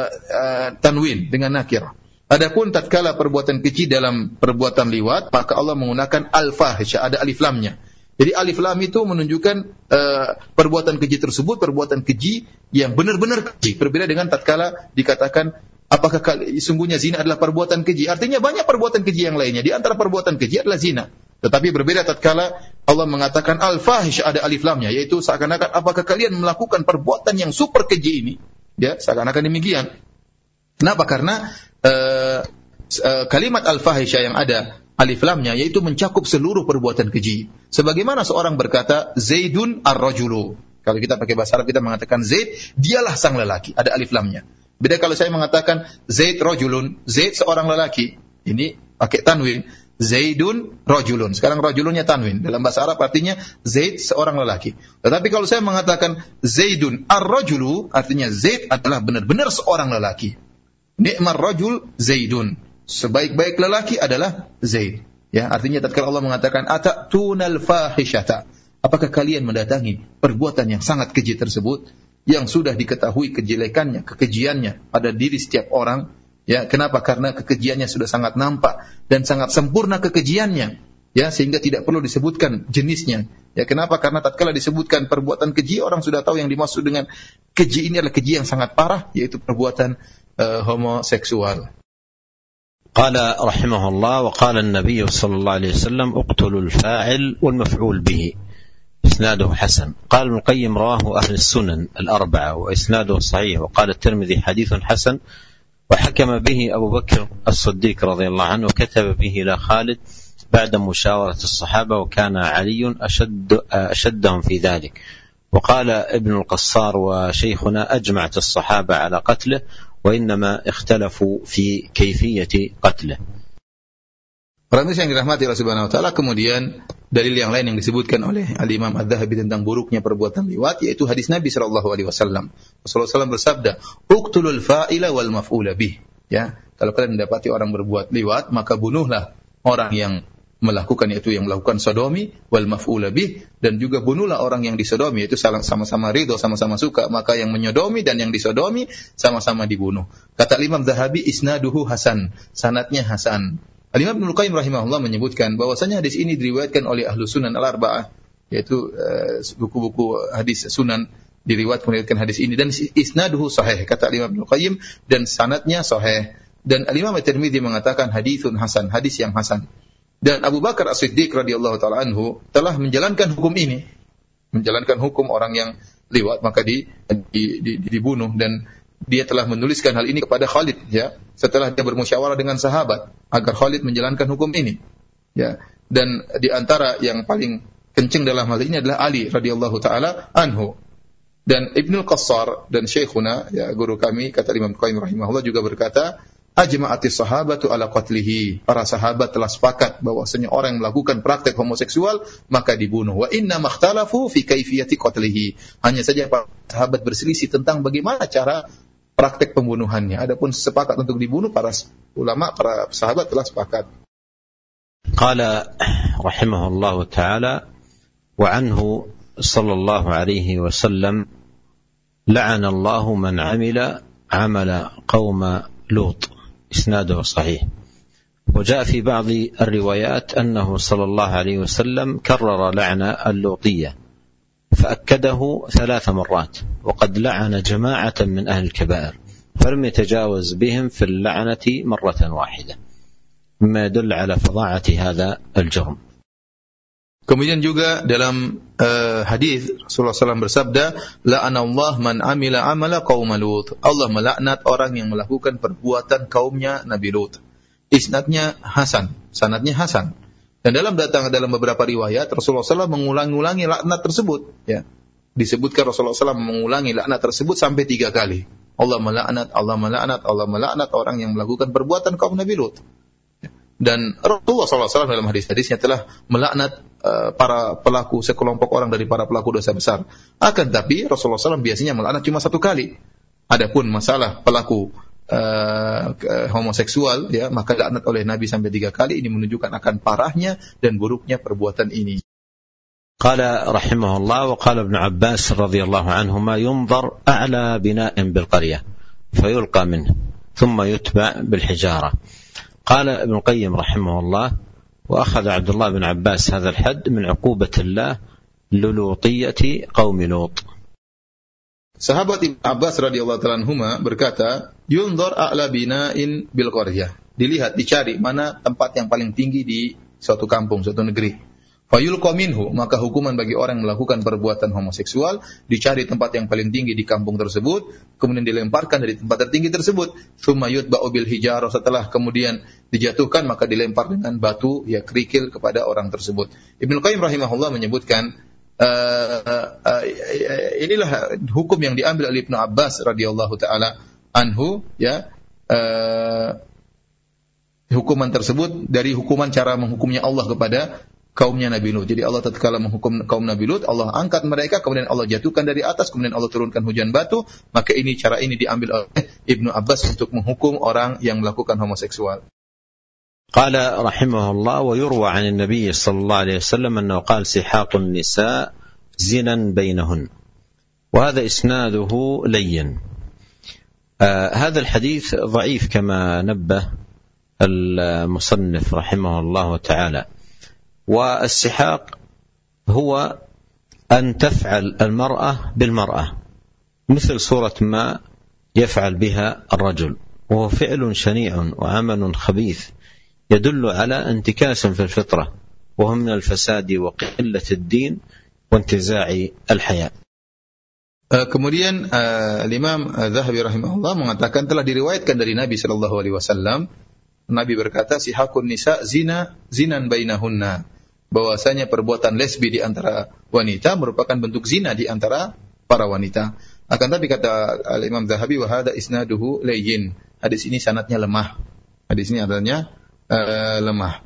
tanwin, dengan nakirah. Adapun tatkala perbuatan keji dalam perbuatan liwat, maka Allah menggunakan al-fahisyah, ada alif lamnya. Jadi alif lam itu menunjukkan perbuatan keji tersebut, perbuatan keji yang benar-benar keji. Berbeda dengan tatkala dikatakan apakah sungguhnya zina adalah perbuatan keji. Artinya banyak perbuatan keji yang lainnya. Di antara perbuatan keji adalah zina. Tetapi berbeda tatkala Allah mengatakan al-fahish, ada alif lamnya, yaitu seakan-akan apakah kalian melakukan perbuatan yang super keji ini? Ya, seakan-akan demikian. Kenapa? Karena kalimat al-fahisyah yang ada alif lamnya yaitu mencakup seluruh perbuatan keji. Sebagaimana seorang berkata Zaidun ar-rajulu. Kalau kita pakai bahasa Arab kita mengatakan Zaid dialah sang lelaki, ada alif lamnya. Beda kalau saya mengatakan Zaid rajulun, Zaid seorang lelaki. Ini pakai tanwin, Zaidun rajulun. Sekarang rajulunnya tanwin. Dalam bahasa Arab artinya Zaid seorang lelaki. Tetapi kalau saya mengatakan Zaidun ar-rajulu, artinya Zaid adalah benar-benar seorang lelaki. Ni'mar rajul Zaidun. Sebaik-baik lelaki adalah Zaid. Ya, artinya tatkala Allah mengatakan atatunal fahisyata, apakah kalian mendatangi perbuatan yang sangat keji tersebut yang sudah diketahui kejelekannya, kekejiannya pada diri setiap orang? Ya, kenapa? Karena kekejiannya sudah sangat nampak dan sangat sempurna kekejiannya. Ya, sehingga tidak perlu disebutkan jenisnya. Ya, kenapa? Karena tatkala disebutkan perbuatan keji, orang sudah tahu yang dimaksud dengan keji ini adalah keji yang sangat parah, yaitu perbuatan homoseksual. قال رحمه الله وقال النبي صلى الله عليه وسلم اقتلوا الفاعل والمفعول به إسناده حسن. قال ابن القيم رواه أهل السنن الأربعة وإسناده صحيح. وقال الترمذي حديث حسن. وحكم به أبو بكر الصديق رضي الله عنه وكتب به إلى خالد بعد مشاورة الصحابة وكان علي أشدهم في ذلك. وقال ابن القصار وشيخنا أجمعت الصحابة على قتله وإنما اختلفوا في كيفية قتله. Orang itu yang dirahmati Allah Subhanahu wa taala. Kemudian dalil yang lain yang disebutkan oleh Al-Imam Adz-Dzahabi tentang buruknya perbuatan liwat yaitu hadis Nabi sallallahu alaihi wasallam. Rasulullah SAW bersabda, "Uqtulul fa'ila wal maf'ula bih." Ya, kalau kalian mendapati orang berbuat liwat, maka bunuhlah orang yang melakukan, yaitu yang melakukan sodomi, wal maf'ula bih, dan juga bunuhlah orang yang disodomi, yaitu sama-sama ridho, sama-sama suka, maka yang menyodomi dan yang disodomi sama-sama dibunuh. Kata Imam Dzahabi, isnaduhu hasan, sanadnya hasan. Al-Imam Ibnu Qayyim rahimahullah menyebutkan bahwasanya hadis ini diriwayatkan oleh ahlu sunan al-arba'ah, yaitu buku-buku hadis sunan meriwayatkan hadis ini, dan isnaduhu sahih, kata Imam Ibnu Qayyim, dan sanadnya sahih. Dan Al-Imam At-Tirmidzi mengatakan haditsun hasan, hadis yang hasan. Dan Abu Bakar As-Siddiq radhiyallahu taala anhu telah menjalankan hukum ini, menjalankan hukum orang yang liwat maka dibunuh, dan dia telah menuliskan hal ini kepada Khalid, ya, setelah dia bermusyawarah dengan sahabat agar Khalid menjalankan hukum ini, ya. Dan di antara yang paling kencing dalam hal ini adalah Ali radhiyallahu taala anhu. Dan Ibnu Qassar dan Syekhuna, ya, guru kami, kata Imam Qayyim rahimahullah, juga berkata, ajma'atis sahabatu ala qatlihi. Para sahabat telah sepakat bahwasanya orang yang melakukan praktek homoseksual maka dibunuh. Wa inna makhtalafu fi kaifiyati qatlihi. Hanya saja para sahabat berselisih tentang bagaimana cara praktek pembunuhannya. Adapun sepakat untuk dibunuh, para ulama, para sahabat telah sepakat. Qala rahimahullahu ta'ala wa anhu sallallahu alaihi wasallam la'ana Allahu man 'amila 'amala qauma Lut. إسناده صحيح. وجاء في بعض الروايات أنه صلى الله عليه وسلم كرر لعن اللوطية فأكده 3 مرات وقد لعن جماعة من أهل الكبائر فلم يتجاوز بهم في اللعنة مرة واحدة مما يدل على فظاعة هذا الجرم. Kemudian juga dalam hadis Rasulullah SAW bersabda, la'anallahu man amila amala qaum Lut. Allah melaknat orang yang melakukan perbuatan kaumnya Nabi Lut. Isnadnya hasan, sanadnya hasan. Dan dalam beberapa riwayat Rasulullah SAW mengulang-ulangi laknat tersebut, ya. Disebutkan Rasulullah SAW mengulangi laknat tersebut sampai 3 kali. Allah melaknat, Allah melaknat, Allah melaknat orang yang melakukan perbuatan kaum Nabi Lut. Dan Rasulullah SAW dalam hadis-hadisnya telah melaknat para pelaku, sekelompok orang dari para pelaku dosa besar. Akan tapi Rasulullah SAW biasanya melaknat cuma 1 kali. Adapun masalah pelaku homoseksual, ya, maka dilaknat oleh Nabi sampai 3 kali. Ini menunjukkan akan parahnya dan buruknya perbuatan ini. Qala rahimahullah wa qala Ibn Abbas radhiyallahu anhuma yunzar a'la bina'in bil qaryah fayulqa minhu thumma yutba' bil hijara. قال ابن القيم رحمه الله وأخذ عبد الله بن عباس هذا الحد من عقوبة الله للوطية قوم لوط. Sahabat Ibn Abbas radhiyallahu ta'ala anhuma berkata, yunzar a'la bina'in bil qaryah. Dilihat, dicari mana tempat yang paling tinggi di suatu kampung, suatu negeri. Fayulqa minhu, maka hukuman bagi orang yang melakukan perbuatan homoseksual, dicari tempat yang paling tinggi di kampung tersebut, kemudian dilemparkan dari tempat tertinggi tersebut. Tsumma yutba'u bil hijarah, setelah kemudian dijatuhkan maka dilempar dengan batu, ya, kerikil kepada orang tersebut. Ibnu Qayyim rahimahullah menyebutkan inilah hukum yang diambil oleh Ibnu Abbas radhiyallahu taala anhu, ya, hukuman tersebut dari hukuman cara menghukumnya Allah kepada kaumnya Nabi Lut. Jadi Allah tatkala menghukum kaum Nabi Lut, Allah angkat mereka, kemudian Allah jatuhkan dari atas, kemudian Allah turunkan hujan batu. Maka cara ini diambil oleh Ibnu Abbas untuk menghukum orang yang melakukan homoseksual. Qala rahimahullah wa yurwa 'an an-nabiy sallallahu alaihi wasallam annahu qala sihaqun nisa zinan bainahun. Wa hadha isnaduhu layyin. هذا الحديث ضعيف كما نبه المصنف رحمه الله تعالى. والسحاق هو أن تفعل المرأة بالمرأة مثل صورة ما يفعل بها الرجل، وهو فعل شنيع وعمل خبيث يدل على انتكاس في الفطرة وهو من الفساد وقلة الدين وانتزاع الحياء. Kemudian Imam Adz-Dzahabi rahimahullah mengatakan telah diriwayatkan dari Nabi sallallahu alaihi wasallam, Nabi berkata, sihakun nisa zinan bainahunna, bahwasanya perbuatan lesbi di antara wanita merupakan bentuk zina di antara para wanita. Akan tapi kata Imam Zahabi, wa hadza isnaduhu layyin. Hadis ini sanadnya lemah. Hadis ini adanya lemah.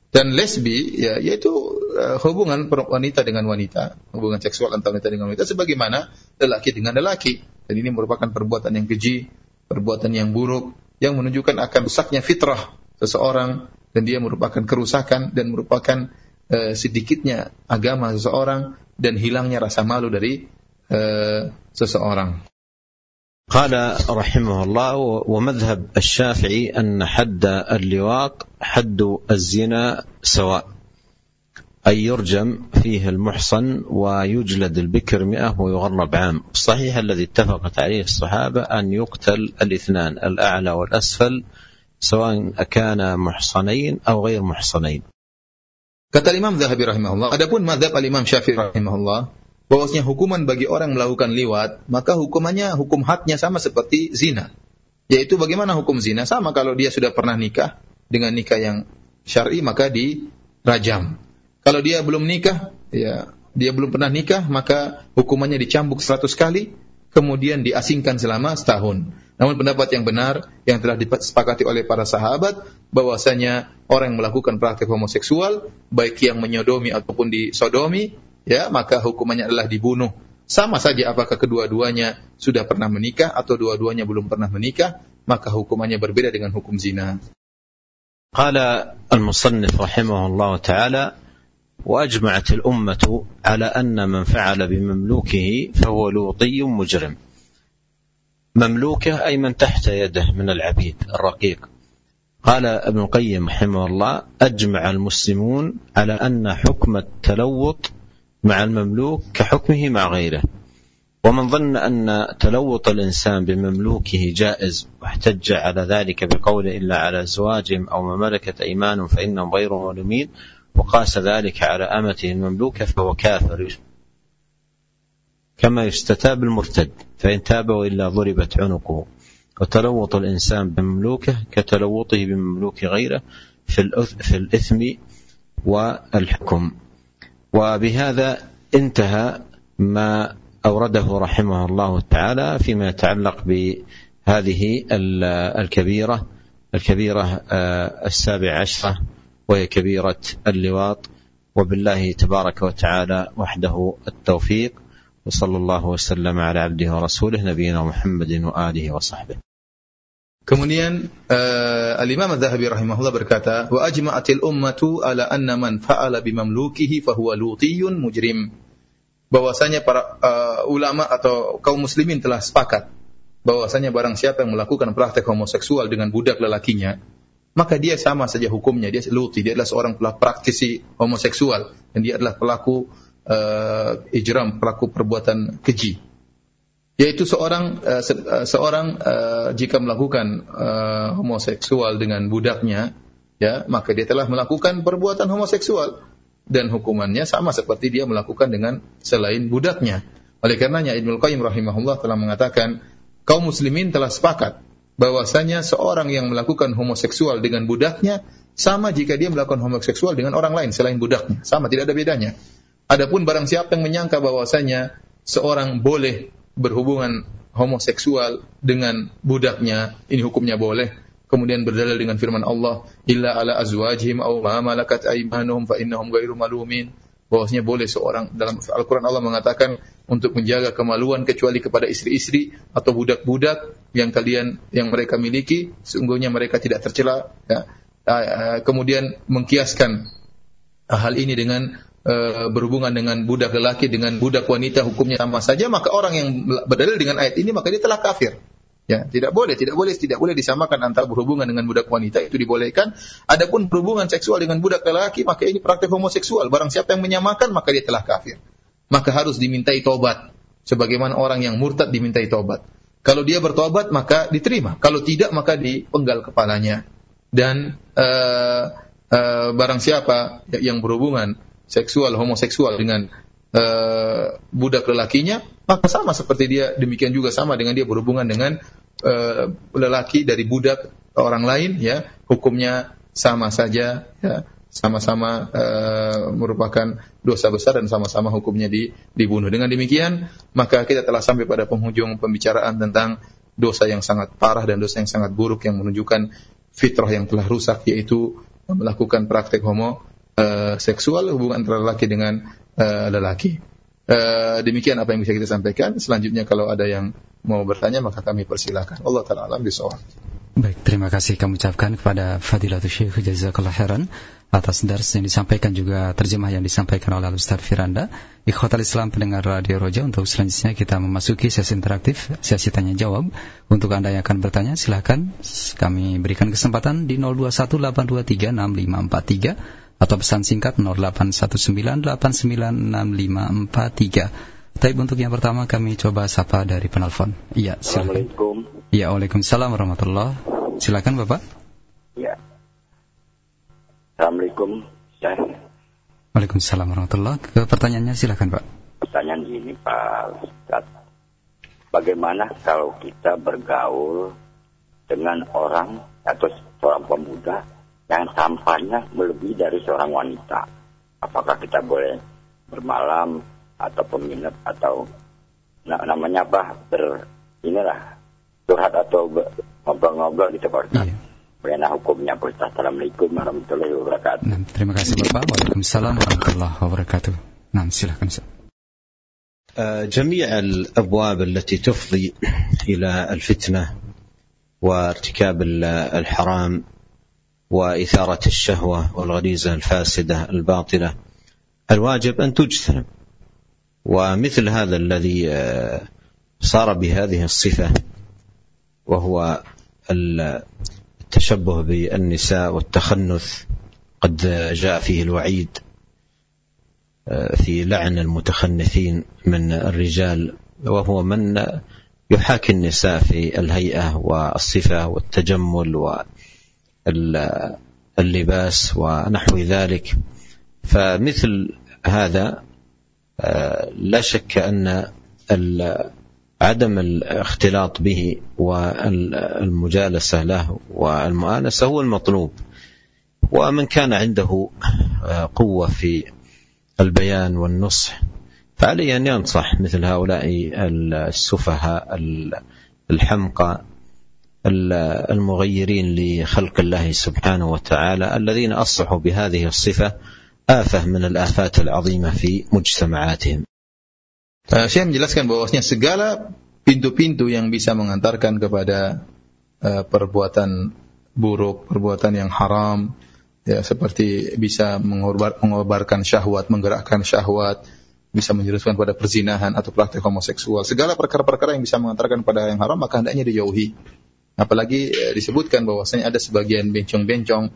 Dan lesbi ya yaitu hubungan wanita dengan wanita, hubungan seksual antara wanita dengan wanita sebagaimana lelaki dengan lelaki. Dan ini merupakan perbuatan yang keji, perbuatan yang buruk yang menunjukkan akan rusaknya fitrah seseorang, dan dia merupakan kerusakan dan merupakan sedikitnya agama seseorang dan hilangnya rasa malu dari seseorang. قال رحمه الله: ومذهب الشافعي أن حد اللواط حد الزنا سواء، أي يرجم فيه المحصن ويجلد البكر 100 ويغرب عام. الصحيح الذي اتفقت عليه الصحابة أن يقتل الاثنان الأعلى والأسفل سواء كان محصنين أو غير محصنين. Kata Imam Zahabi rahimahullah, adapun mazhab al-Imam Syafi'i rahimahullah, bahwasanya hukuman bagi orang melakukan liwat, maka hukumannya, hukum hadnya sama seperti zina. Yaitu bagaimana hukum zina? Sama kalau dia sudah pernah nikah dengan nikah yang syar'i, maka dirajam. Kalau dia belum nikah, ya, dia belum pernah nikah, maka hukumannya dicambuk 100 kali, kemudian diasingkan selama setahun. Namun pendapat yang benar, yang telah disepakati oleh para sahabat, bahwasanya orang yang melakukan praktik homoseksual, baik yang menyodomi ataupun disodomi, ya, maka hukumannya adalah dibunuh. Sama saja apakah kedua-duanya sudah pernah menikah atau dua-duanya belum pernah menikah, maka hukumannya berbeda dengan hukum zina. Qala al-musannif rahimahullah ta'ala: وأجمعت الأمة على أن من فعل بمملوكه فهو لوطي مجرم. مملوكه أي من تحت يده من العبيد الرقيق. قال ابن القيم رحمه الله: أجمع المسلمون على أن حكم التلوط مع المملوك كحكمه مع غيره. ومن ظن أن تلوط الإنسان بمملوكه جائز واحتج على ذلك بقول إلا على أزواجهم أو ما ملكت أيمانهم فإنهم غير مظلومين وقاس ذلك على أمته المملوكة فهو كافر، كما يستتاب المرتد فإن تاب وإلا ضربت عنقه. وتلوط الإنسان بمملوكه كتلوطه بمملوك غيره في الإثم والحكم. وبهذا انتهى ما أورده رحمه الله تعالى فيما يتعلق بهذه الكبيرة 17 وهي كبيرة اللواط. وبالله تبارك وتعالى وحده التوفيق، وصلى الله وسلم على عبده ورسوله نبينا محمد وآله وصحبه. Kemudian al-Imam Az-Zahabi rahimahullah berkata, wa ajma'atil ummatu ala anna man fa'ala bimamlukihi fahuwa lutiyyun mujrim. Bahwasanya para ulama atau kaum muslimin telah sepakat bahwasanya barang siapa yang melakukan praktek homoseksual dengan budak lelakinya, maka dia sama saja hukumnya, dia luti, dia adalah seorang praktisi homoseksual dan dia adalah pelaku ijram, pelaku perbuatan keji. Yaitu seorang jika melakukan homoseksual dengan budaknya, ya, maka dia telah melakukan perbuatan homoseksual dan hukumannya sama seperti dia melakukan dengan selain budaknya. Oleh karenanya Ibnu Qayyim rahimahullah telah mengatakan kaum muslimin telah sepakat bahwasanya seorang yang melakukan homoseksual dengan budaknya sama jika dia melakukan homoseksual dengan orang lain selain budaknya, sama, tidak ada bedanya. Adapun barang siapa yang menyangka bahwasanya seorang boleh berhubungan homoseksual dengan budaknya, ini hukumnya boleh, kemudian berdalil dengan firman Allah, illa ala azwajihim aw ma malakat aymanuhum fa innahum ghairu malumin, bahwasanya boleh seorang, dalam Al-Quran Allah mengatakan untuk menjaga kemaluan kecuali kepada istri-istri atau budak-budak yang mereka miliki, sesungguhnya mereka tidak tercela, ya. Kemudian mengkiaskan hal ini dengan berhubungan dengan budak lelaki dengan budak wanita hukumnya sama saja, maka orang yang berdalil dengan ayat ini maka dia telah kafir. Ya, tidak boleh disamakan antara berhubungan dengan budak wanita, itu dibolehkan. Adapun berhubungan seksual dengan budak lelaki, maka ini praktik homoseksual. Barang siapa yang menyamakan, maka dia telah kafir. Maka harus dimintai tobat, sebagaimana orang yang murtad dimintai tobat. Kalau dia bertobat, maka diterima. Kalau tidak, maka dipenggal kepalanya. Dan barang siapa yang berhubungan seksual, homoseksual dengan budak lelakinya, maka sama seperti dia, demikian juga sama dengan dia berhubungan dengan lelaki dari budak orang lain, ya, hukumnya sama saja, ya, sama-sama merupakan dosa besar dan sama-sama hukumnya dibunuh. Dengan demikian, maka kita telah sampai pada penghujung pembicaraan tentang dosa yang sangat parah dan dosa yang sangat buruk yang menunjukkan fitrah yang telah rusak, yaitu melakukan praktek homoseksual, hubungan antara lelaki dengan lelaki. Demikian apa yang bisa kita sampaikan. Selanjutnya kalau ada yang mau bertanya maka kami persilakan. Allah Ta'ala alam bisawab. Baik, terima kasih kami ucapkan kepada Fadilatul Syekh jazakallahu khairan atas dars yang disampaikan, juga terjemah yang disampaikan oleh Ustaz Firanda. Ikhwatal Islam pendengar Radio Roja, untuk selanjutnya kita memasuki sesi interaktif, sesi tanya jawab. Untuk Anda yang akan bertanya silakan kami berikan kesempatan di 0218236543 atau pesan singkat 0819896543. Tapi untuk yang pertama kami coba sapa dari penelpon. Iya, silakan. Assalamualaikum. Ya, waalaikumsalam warahmatullahi. Silakan Bapak. Ya. Assalamualaikum, Syekh. Waalaikumsalam warahmatullahi. Ke pertanyaannya silakan, Pak. Pertanyaan ini, Pak Ustaz. Bagaimana kalau kita bergaul dengan orang atau seorang pemuda yang tampaknya melebihi dari seorang wanita? Apakah kita boleh bermalam atau peminat atau namanya apa, curhat atau ngobrol-ngobrol gitu, Pak Ustaz? Iya. Bagaimana hukumnya, Pak Ustaz? Assalamualaikum warahmatullahi wabarakatuh. Nah, terima kasih Bapak. Waalaikumsalam warahmatullahi wabarakatuh. Nah, silakan Ustaz. جميع الأبواب التي تفضي إلى الفتنة وارتكاب الحرام وإثارة الشهوة والغريزة الفاسدة الباطلة الواجب أن تجتنب. ومثل هذا الذي صار بهذه الصفة وهو التشبه بالنساء والتخنث قد جاء فيه الوعيد في لعن المتخنثين من الرجال، وهو من يحاكي النساء في الهيئة والصفة والتجمل واللباس ونحو ذلك. فمثل هذا لا شك أن عدم الاختلاط به والمجالسة له والمؤانسة هو المطلوب. ومن كان عنده قوة في البيان والنصح فعليه أن ينصح مثل هؤلاء السفهاء الحمقى المغيرين لخلق الله سبحانه وتعالى الذين أصبحوا بهذه الصفة آفة من الآفات العظيمة في مجتمعاتهم. Saya menjelaskan bahwasanya segala pintu-pintu yang bisa mengantarkan kepada perbuatan buruk, perbuatan yang haram, ya, seperti bisa mengobarkan syahwat, menggerakkan syahwat, bisa menjerumuskan pada perzinahan atau praktik homoseksual. Segala perkara-perkara yang bisa mengantarkan pada yang haram maka hendaknya dijauhi. Apalagi disebutkan bahwasanya ada sebagian bencong-bencong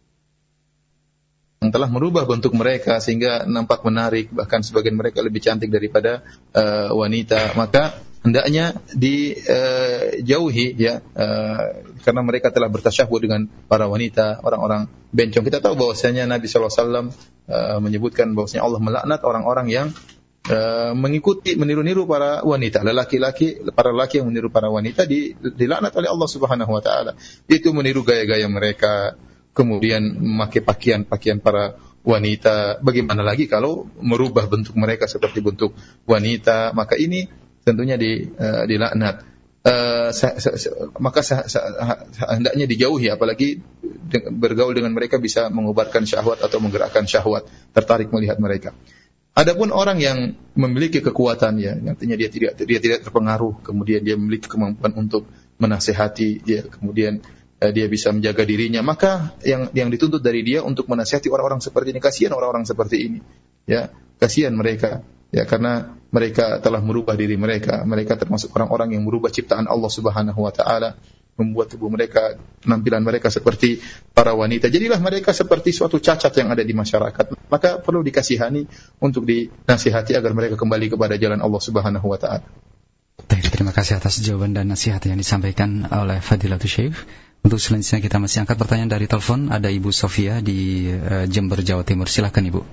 yang telah merubah bentuk mereka sehingga nampak menarik, bahkan sebagian mereka lebih cantik daripada wanita, maka hendaknya dijauhi, ya, karena mereka telah bertasyabbuh dengan para wanita, orang-orang bencong. Kita tahu bahwasanya Nabi SAW menyebutkan bahwasanya Allah melaknat orang-orang yang meniru-niru para wanita, para lelaki yang meniru para wanita dilaknat oleh Allah Subhanahu wa taala. Itu meniru gaya-gaya mereka, kemudian memakai pakaian para wanita. Bagaimana lagi kalau merubah bentuk mereka seperti bentuk wanita, maka ini tentunya dilaknat. Maka hendaknya dijauhi, apalagi bergaul dengan mereka bisa mengobarkan syahwat atau menggerakkan syahwat, tertarik melihat mereka. Adapun orang yang memiliki kekuatan, ya, artinya dia tidak terpengaruh, kemudian dia memiliki kemampuan untuk menasihati, dia kemudian dia bisa menjaga dirinya, maka yang dituntut dari dia untuk menasihati orang-orang seperti ini. Kasihan orang-orang seperti ini, ya, kasihan mereka, ya, karena mereka telah merubah diri mereka. Mereka termasuk orang-orang yang merubah ciptaan Allah Subhanahu wa taala, membuat tubuh mereka, penampilan mereka seperti para wanita. Jadilah mereka seperti suatu cacat yang ada di masyarakat. Maka perlu dikasihani untuk dinasihati agar mereka kembali kepada jalan Allah Subhanahu wa taala. Terima kasih atas jawaban dan nasihat yang disampaikan oleh Fadilatul Syekh. Untuk selanjutnya kita masih angkat pertanyaan dari telepon. Ada Ibu Sofia di Jember, Jawa Timur. Silakan Ibu.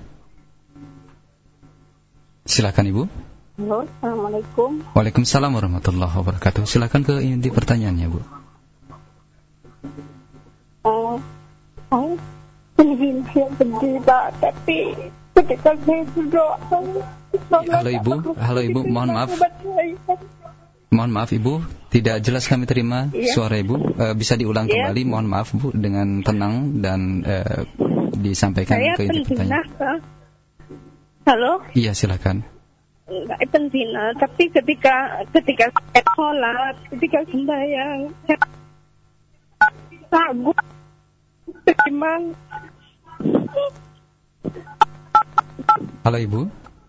Silakan Ibu. Halo, Assalamualaikum. Waalaikumsalam warahmatullahi wabarakatuh. Silakan ke inti pertanyaannya, Bu. Saya yang sedih, Pak, tapi ketika saya berdoa, Halo Ibu, mohon maaf. Mohon maaf Ibu, tidak jelas kami terima suara Ibu. Bisa diulang kembali, mohon maaf Bu, dengan tenang dan disampaikan saya ke inti pertanyaan. Halo? Iya, silakan. Enggak penzina, tapi ketika saya sholat, ketika sembahyang, saya ragu terima. Halo Ibu.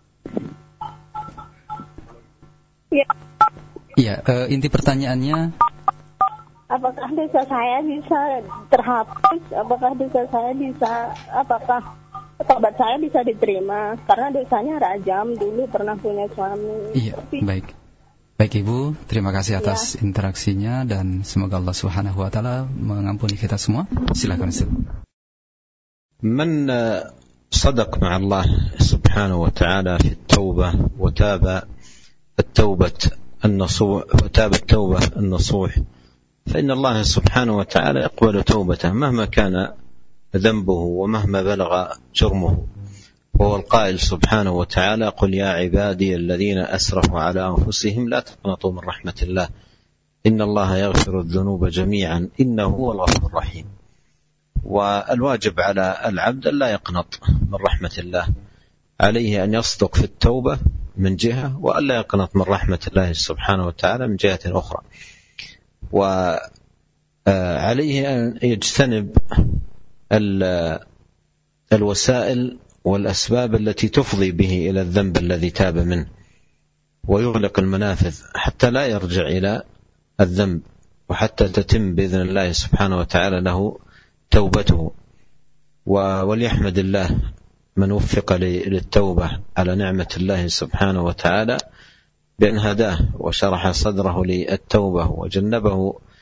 Ya. Iya, inti pertanyaannya, Apakah dosa saya bisa terhapus? Apakah dosa saya bisa, apakah tobat saya bisa diterima? Karena dosanya rajam, dulu pernah punya suami. iya, baik. Baik Ibu, terima kasih atas interaksinya dan semoga Allah Subhanahu wa taala mengampuni kita semua. Silakan Ustaz. من صدق مع الله سبحانه وتعالى في التوبة وتاب التوبة النصوح فإن الله سبحانه وتعالى يقبل توبته مهما كان ذنبه ومهما بلغ جرمه، وهو القائل سبحانه وتعالى: قل يا عبادي الذين أسرفوا على أنفسهم لا تقنطوا من رحمة الله إن الله يغفر الذنوب جميعا إنه هو الغفور الرحيم. والواجب على العبد أن لا يقنط من رحمة الله، عليه أن يصدق في التوبة من جهة، وأن لا يقنط من رحمة الله سبحانه وتعالى من جهة أخرى، وعليه أن يجتنب الوسائل والأسباب التي تفضي به إلى الذنب الذي تاب منه، ويغلق المنافذ حتى لا يرجع إلى الذنب، وحتى تتم بإذن الله سبحانه وتعالى له توبته. وليحمد الله من وفق للتوبة على نعمة الله سبحانه وتعالى بأن هداه وشرح صدره للتوبة وجنبه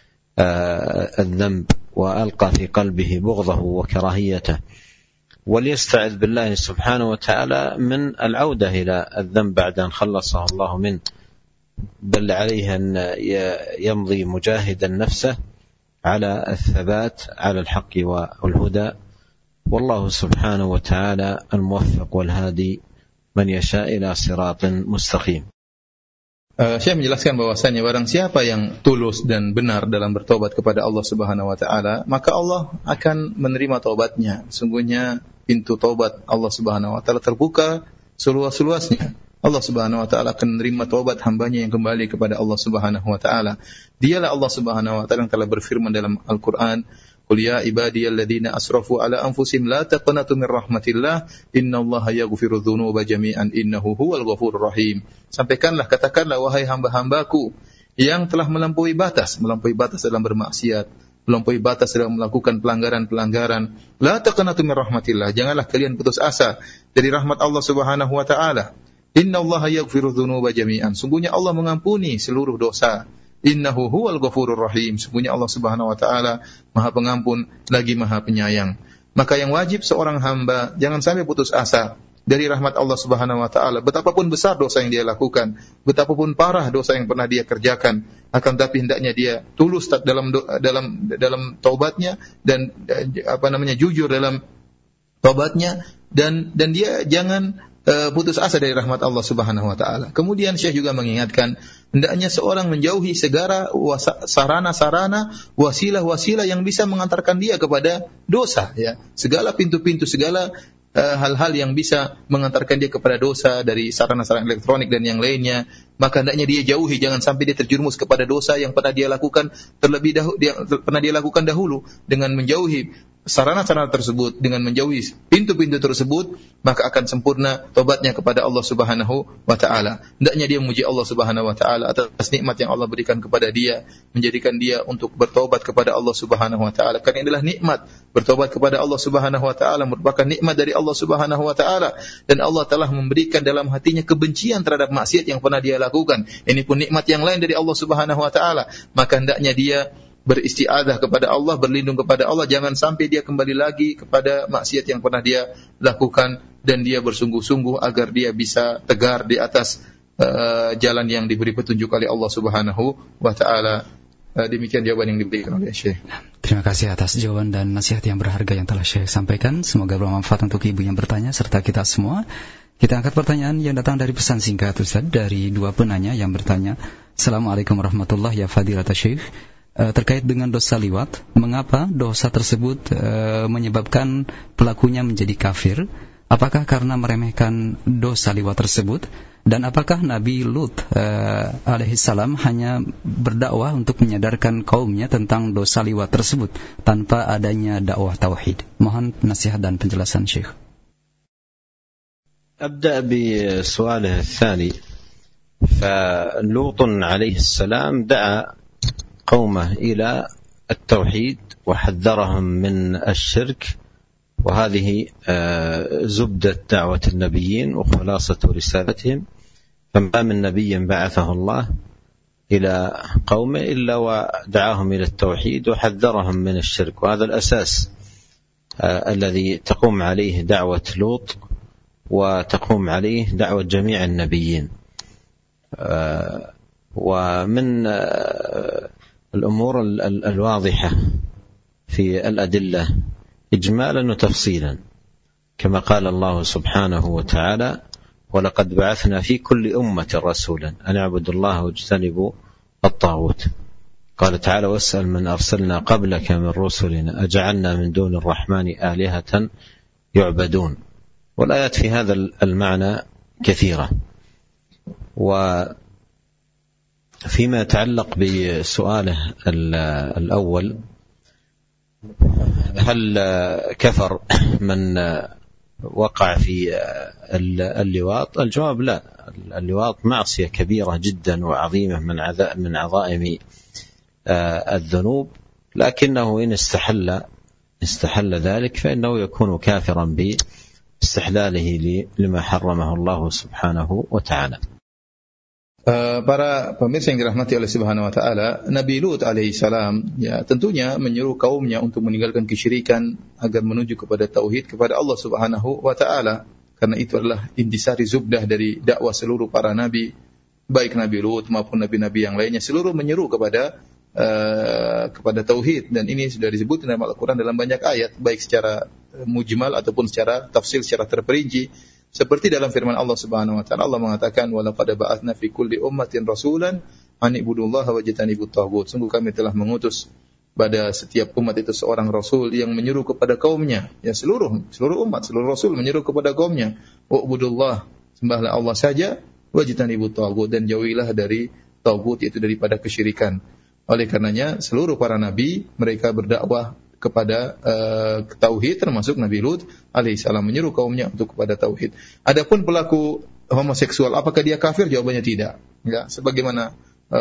الذنب وألقى في قلبه بغضه وكراهيته، وليستعذ بالله سبحانه وتعالى من العودة إلى الذنب بعد أن خلصه الله منه، بل عليه أن يمضي مجاهدا نفسه على الثبات على الحق والهدى، والله سبحانه وتعالى الموفق والهادي من يشاء إلى صراط مستقيم. Saya menjelaskan bahwasanya barang siapa yang tulus dan benar dalam bertobat kepada Allah Subhanahu wa taala, maka Allah akan menerima taubatnya. Sungguhnya pintu taubat Allah Subhanahu wa taala terbuka seluas-luasnya. Allah Subhanahu wa taala akan menerima taubat hambanya yang kembali kepada Allah Subhanahu wa taala. Dialah Allah Subhanahu wa taala yang telah berfirman dalam Al-Qur'an, "Qul ya ibadiyalladzina asrafu ala anfusihim la taqnatu min rahmatillah innallaha yaghfiru dzunuba jami'an innahu huwal ghafurur rahim." Sampaikanlah, katakanlah wahai hamba-hambaku yang telah melampaui batas dalam bermaksiat, melampaui batas dalam melakukan pelanggaran-pelanggaran. La taqnatu min rahmatillah, janganlah kalian putus asa dari rahmat Allah Subhanahu wa taala. Innallaha yaghfiru dzunuba jami'an, sungguhnya Allah mengampuni seluruh dosa. Innahu huwal ghafurur rahim, sungguhnya Allah Subhanahu wa taala Maha Pengampun lagi Maha Penyayang. Maka yang wajib seorang hamba jangan sampai putus asa dari rahmat Allah Subhanahu wa taala. Betapapun besar dosa yang dia lakukan, betapapun parah dosa yang pernah dia kerjakan, akan tapi hendaknya dia tulus dalam taubatnya dan jujur dalam taubatnya dan dia jangan putus asa dari rahmat Allah Subhanahu wa taala. Kemudian Syekh juga mengingatkan hendaknya seorang menjauhi segala sarana-sarana, wasilah-wasilah yang bisa mengantarkan dia kepada dosa, ya. Segala pintu-pintu, segala hal-hal yang bisa mengantarkan dia kepada dosa dari sarana-sarana elektronik dan yang lainnya, maka hendaknya dia jauhi, jangan sampai dia terjerumus kepada dosa yang pernah dia lakukan dahulu. Dengan menjauhi sarana-sarana tersebut, dengan menjauhi pintu-pintu tersebut, maka akan sempurna tobatnya kepada Allah Subhanahu wa taala. Hendaknya dia memuji Allah Subhanahu wa taala atas nikmat yang Allah berikan kepada dia, menjadikan dia untuk bertobat kepada Allah Subhanahu wa taala. Karena inilah nikmat bertobat kepada Allah Subhanahu wa taala, merupakan nikmat dari Allah Subhanahu wa taala, dan Allah telah memberikan dalam hatinya kebencian terhadap maksiat yang pernah dia lakukan. Ini pun nikmat yang lain dari Allah Subhanahu wa taala. Maka hendaknya dia beristiadah kepada Allah, berlindung kepada Allah, jangan sampai dia kembali lagi kepada maksiat yang pernah dia lakukan, dan dia bersungguh-sungguh agar dia bisa tegar di atas jalan yang diberi petunjuk oleh Allah Subhanahu wa taala. Demikian jawaban yang diberikan oleh Syekh. Terima kasih atas jawaban dan nasihat yang berharga yang telah Syekh sampaikan. Semoga bermanfaat untuk ibu yang bertanya serta kita semua. Kita angkat pertanyaan yang datang dari pesan singkat Ustaz dari dua penanya yang bertanya. Assalamualaikum warahmatullahi wabarakatuh, ya Fadilat Syekh. Terkait dengan dosa liwat, mengapa dosa tersebut menyebabkan pelakunya menjadi kafir? Apakah karena meremehkan dosa liwat tersebut? Dan apakah Nabi Lut alaihissalam hanya berdakwah untuk menyadarkan kaumnya tentang dosa liwat tersebut tanpa adanya dakwah tauhid? Mohon nasihat dan penjelasan Syekh. أبدأ بسؤاله الثاني. فلوط عليه السلام دعا قومه إلى التوحيد وحذرهم من الشرك، وهذه زبدة دعوة النبيين وخلاصة رسالتهم. فما من نبي بعثه الله إلى قومه إلا ودعاهم إلى التوحيد وحذرهم من الشرك، وهذا الأساس الذي تقوم عليه دعوة لوط وتقوم عليه دعوة جميع النبيين. ومن الأمور الواضحة في الأدلة إجمالا وتفصيلا كما قال الله سبحانه وتعالى: ولقد بعثنا في كل أمة رسولا أن اعبدوا الله واجتنبوا الطاغوت. قال تعالى: واسأل من أرسلنا قبلك من رسلنا أجعلنا من دون الرحمن آلهة يعبدون. والآيات في هذا المعنى كثيرة. وفيما يتعلق بسؤاله الأول، هل كفر من وقع في اللواط؟ الجواب لا. اللواط معصية كبيرة جدا وعظيمة من عظائم الذنوب، لكنه إن استحل ذلك فإنه يكون كافرا باستحلاله لما حرمه الله سبحانه وتعالى. Para pemirsa yang dirahmati oleh Subhanahu wa taala, Nabi Lut alaihissalam ya tentunya menyuruh kaumnya untuk meninggalkan kesyirikan agar menuju kepada tauhid kepada Allah Subhanahu wa taala. Karena itu adalah intisari zubdah dari dakwah seluruh para nabi, baik Nabi Lut maupun nabi-nabi yang lainnya, seluruh menyeru kepada tauhid, dan ini sudah disebut dalam Al-Qur'an dalam banyak ayat, baik secara mujmal ataupun secara tafsil secara terperinci. Seperti dalam firman Allah Subhanahu wa taala, Allah mengatakan, "Wa laqad ba'atsna fi kulli ummatin rasulan an ibudullaha wajtanibut taghut." Sungguh kami telah mengutus pada setiap umat itu seorang rasul yang menyeru kepada kaumnya, ya seluruh umat, seluruh rasul menyeru kepada kaumnya, "Ubudullah," sembahlah Allah saja, "wajtanibut taghut," dan jauhilah dari taghut, yaitu daripada kesyirikan. Oleh karenanya seluruh para nabi mereka berdakwah kepada tauhid, termasuk Nabi Lut alaihissalam menyeru kaumnya untuk kepada tauhid. Adapun pelaku homoseksual, apakah dia kafir? Jawabannya tidak. Ya, sebagaimana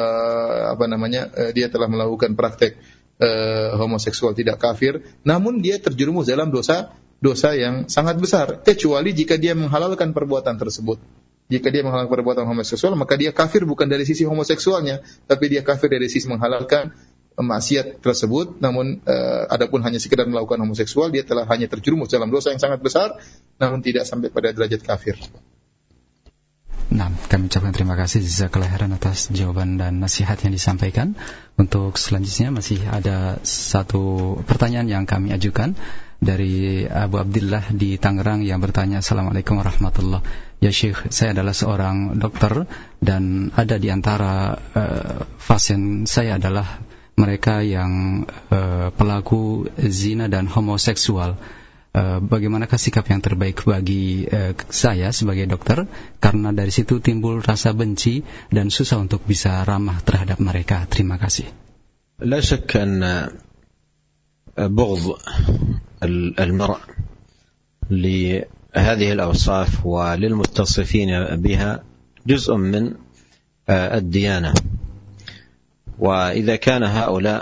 dia telah melakukan praktek homoseksual, tidak kafir, namun dia terjerumus dalam dosa yang sangat besar, kecuali jika dia menghalalkan perbuatan tersebut. Jika dia menghalalkan perbuatan homoseksual, maka dia kafir bukan dari sisi homoseksualnya, tapi dia kafir dari sisi menghalalkan maksiat tersebut. Namun adapun hanya sekedar melakukan homoseksual, dia telah hanya terjerumus dalam dosa yang sangat besar, namun tidak sampai pada derajat kafir. Nah, kami ucapkan terima kasih jazakallahu khairan atas jawaban dan nasihat yang disampaikan. Untuk selanjutnya masih ada satu pertanyaan yang kami ajukan dari Abu Abdillah di Tangerang yang bertanya, Assalamualaikum warahmatullahi wabarakatuh. Ya Syekh, saya adalah seorang dokter dan ada di antara pasien saya adalah mereka yang pelaku zina dan homoseksual. Bagaimanakah sikap yang terbaik bagi saya sebagai dokter? Karena dari situ timbul rasa benci dan susah untuk bisa ramah terhadap mereka. Terima kasih. لا شك أن بغض المرء لهذه الأوصاف وللمتصفين بها جزء من الديانة. وإذا كان هؤلاء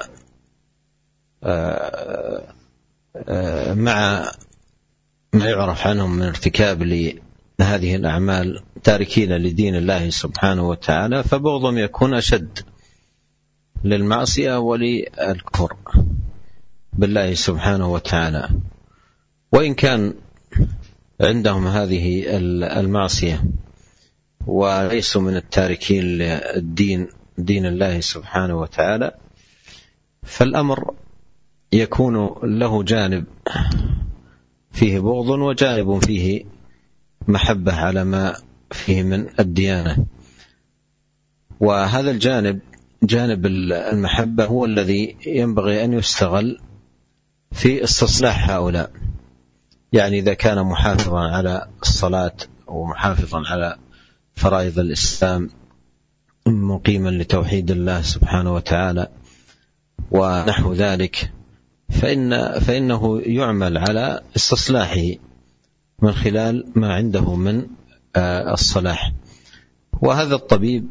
مع ما يعرف عنهم من ارتكاب لهذه الأعمال تاركين لدين الله سبحانه وتعالى، فبغضهم يكون أشد للمعصية وللكفر بالله سبحانه وتعالى. وإن كان عندهم هذه المعصية وليسوا من التاركين للدين دين الله سبحانه وتعالى، فالأمر يكون له جانب فيه بغض وجانب فيه محبة على ما فيه من الديانة. وهذا الجانب، جانب المحبة، هو الذي ينبغي أن يستغل في استصلاح هؤلاء. يعني إذا كان محافظا على الصلاة ومحافظا على فرائض الإسلام، مقيما لتوحيد الله سبحانه وتعالى ونحو ذلك، فإنه يعمل على استصلاحه من خلال ما عنده من الصلاح. وهذا الطبيب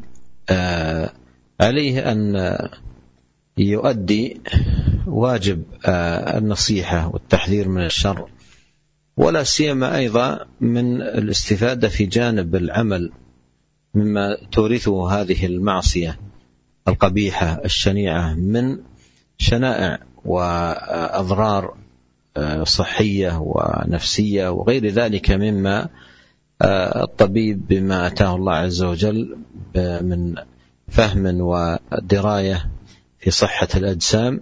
عليه أن يؤدي واجب النصيحة والتحذير من الشر، ولا سيما أيضا من الاستفادة في جانب العمل مما تورثه هذه المعصية القبيحة الشنيعة من شنائع وأضرار صحية ونفسية وغير ذلك، مما الطبيب بما أتاه الله عز وجل من فهم ودراية في صحة الأجسام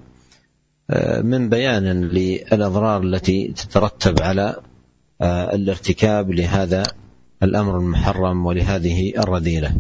من بيان للأضرار التي تترتب على الارتكاب لهذا الأمر المحرم ولهذه الرذيلة.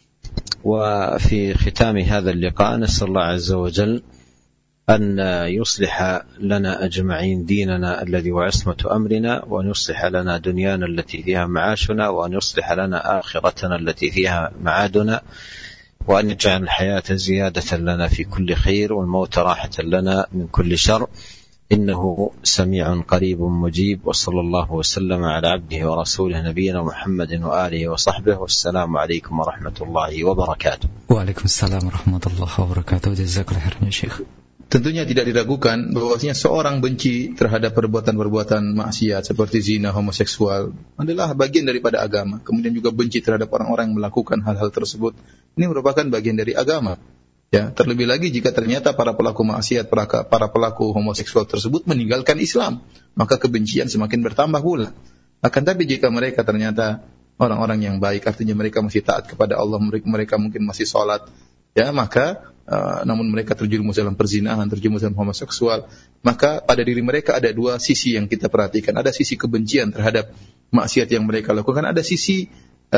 وفي ختام هذا اللقاء نسأل الله عز وجل أن يصلح لنا أجمعين ديننا الذي هو عصمة أمرنا، وأن يصلح لنا دنيانا التي فيها معاشنا، وأن يصلح لنا آخرتنا التي فيها معادنا، وأن يجعل الحياة زيادة لنا في كل خير والموت راحة لنا من كل شر، إنه سميع قريب مجيب. وصلى الله وسلم على عبده ورسوله نبينا محمد وآله وصحبه، والسلام عليكم ورحمة الله وبركاته. وعليكم السلام ورحمة الله وبركاته. Jazakallahu khairan ya Syekh. Tentunya tidak diragukan bahwasanya seorang benci terhadap perbuatan-perbuatan maksiat seperti zina, homoseksual adalah bagian daripada agama. Kemudian juga benci terhadap orang-orang yang melakukan hal-hal tersebut, ini merupakan bagian dari agama. Ya, terlebih lagi jika ternyata para pelaku maksiat, para pelaku homoseksual tersebut meninggalkan Islam, maka kebencian semakin bertambah pula. Akan tapi jika mereka ternyata orang-orang yang baik, artinya mereka masih taat kepada Allah, mereka mungkin masih sholat, ya, maka namun mereka terjerumus dalam perzinahan, terjerumus dalam homoseksual, maka pada diri mereka ada dua sisi yang kita perhatikan. Ada sisi kebencian terhadap maksiat yang mereka lakukan, ada sisi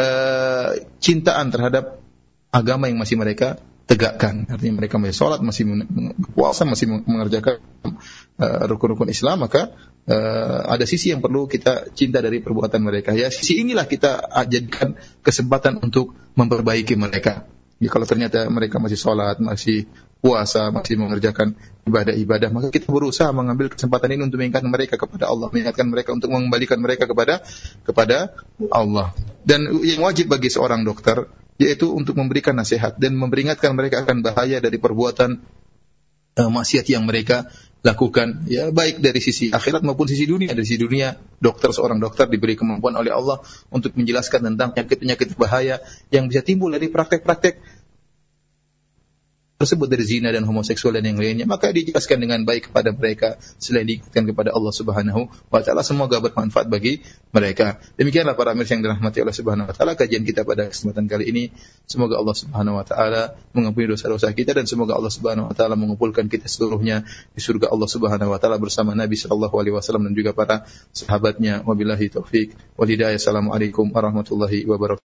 cintaan terhadap agama yang masih mereka tegakkan. Artinya mereka masih sholat, masih puasa, masih mengerjakan rukun-rukun Islam, maka ada sisi yang perlu kita cinta dari perbuatan mereka. Ya, sisi inilah kita jadikan kesempatan untuk memperbaiki mereka. Ya, kalau ternyata mereka masih sholat, masih puasa, masih mengerjakan ibadah-ibadah, maka kita berusaha mengambil kesempatan ini untuk mengingatkan mereka kepada Allah, mengingatkan mereka untuk mengembalikan mereka kepada Allah. Dan yang wajib bagi seorang dokter yaitu untuk memberikan nasihat dan memperingatkan mereka akan bahaya dari perbuatan maksiat yang mereka lakukan, ya, baik dari sisi akhirat maupun sisi dunia. Dari sisi dunia, seorang dokter diberi kemampuan oleh Allah untuk menjelaskan tentang penyakit-penyakit bahaya yang bisa timbul dari praktek-praktek tersebut, dari zina dan homoseksual dan yang lainnya, maka dijelaskan dengan baik kepada mereka selain diingatkan kepada Allah Subhanahu wa taala. Semoga bermanfaat bagi mereka. Demikianlah para mirsa yang dirahmati Allah Subhanahu wa taala, kajian kita pada kesempatan kali ini. Semoga Allah Subhanahu wa taala mengampuni dosa-dosa kita, dan semoga Allah Subhanahu wa taala mengumpulkan kita seluruhnya di surga Allah Subhanahu wa taala bersama Nabi sallallahu alaihi wasallam dan juga para sahabatnya. Wabillahi taufik wal hidayah. Assalamualaikum warahmatullahi wabarakatuh.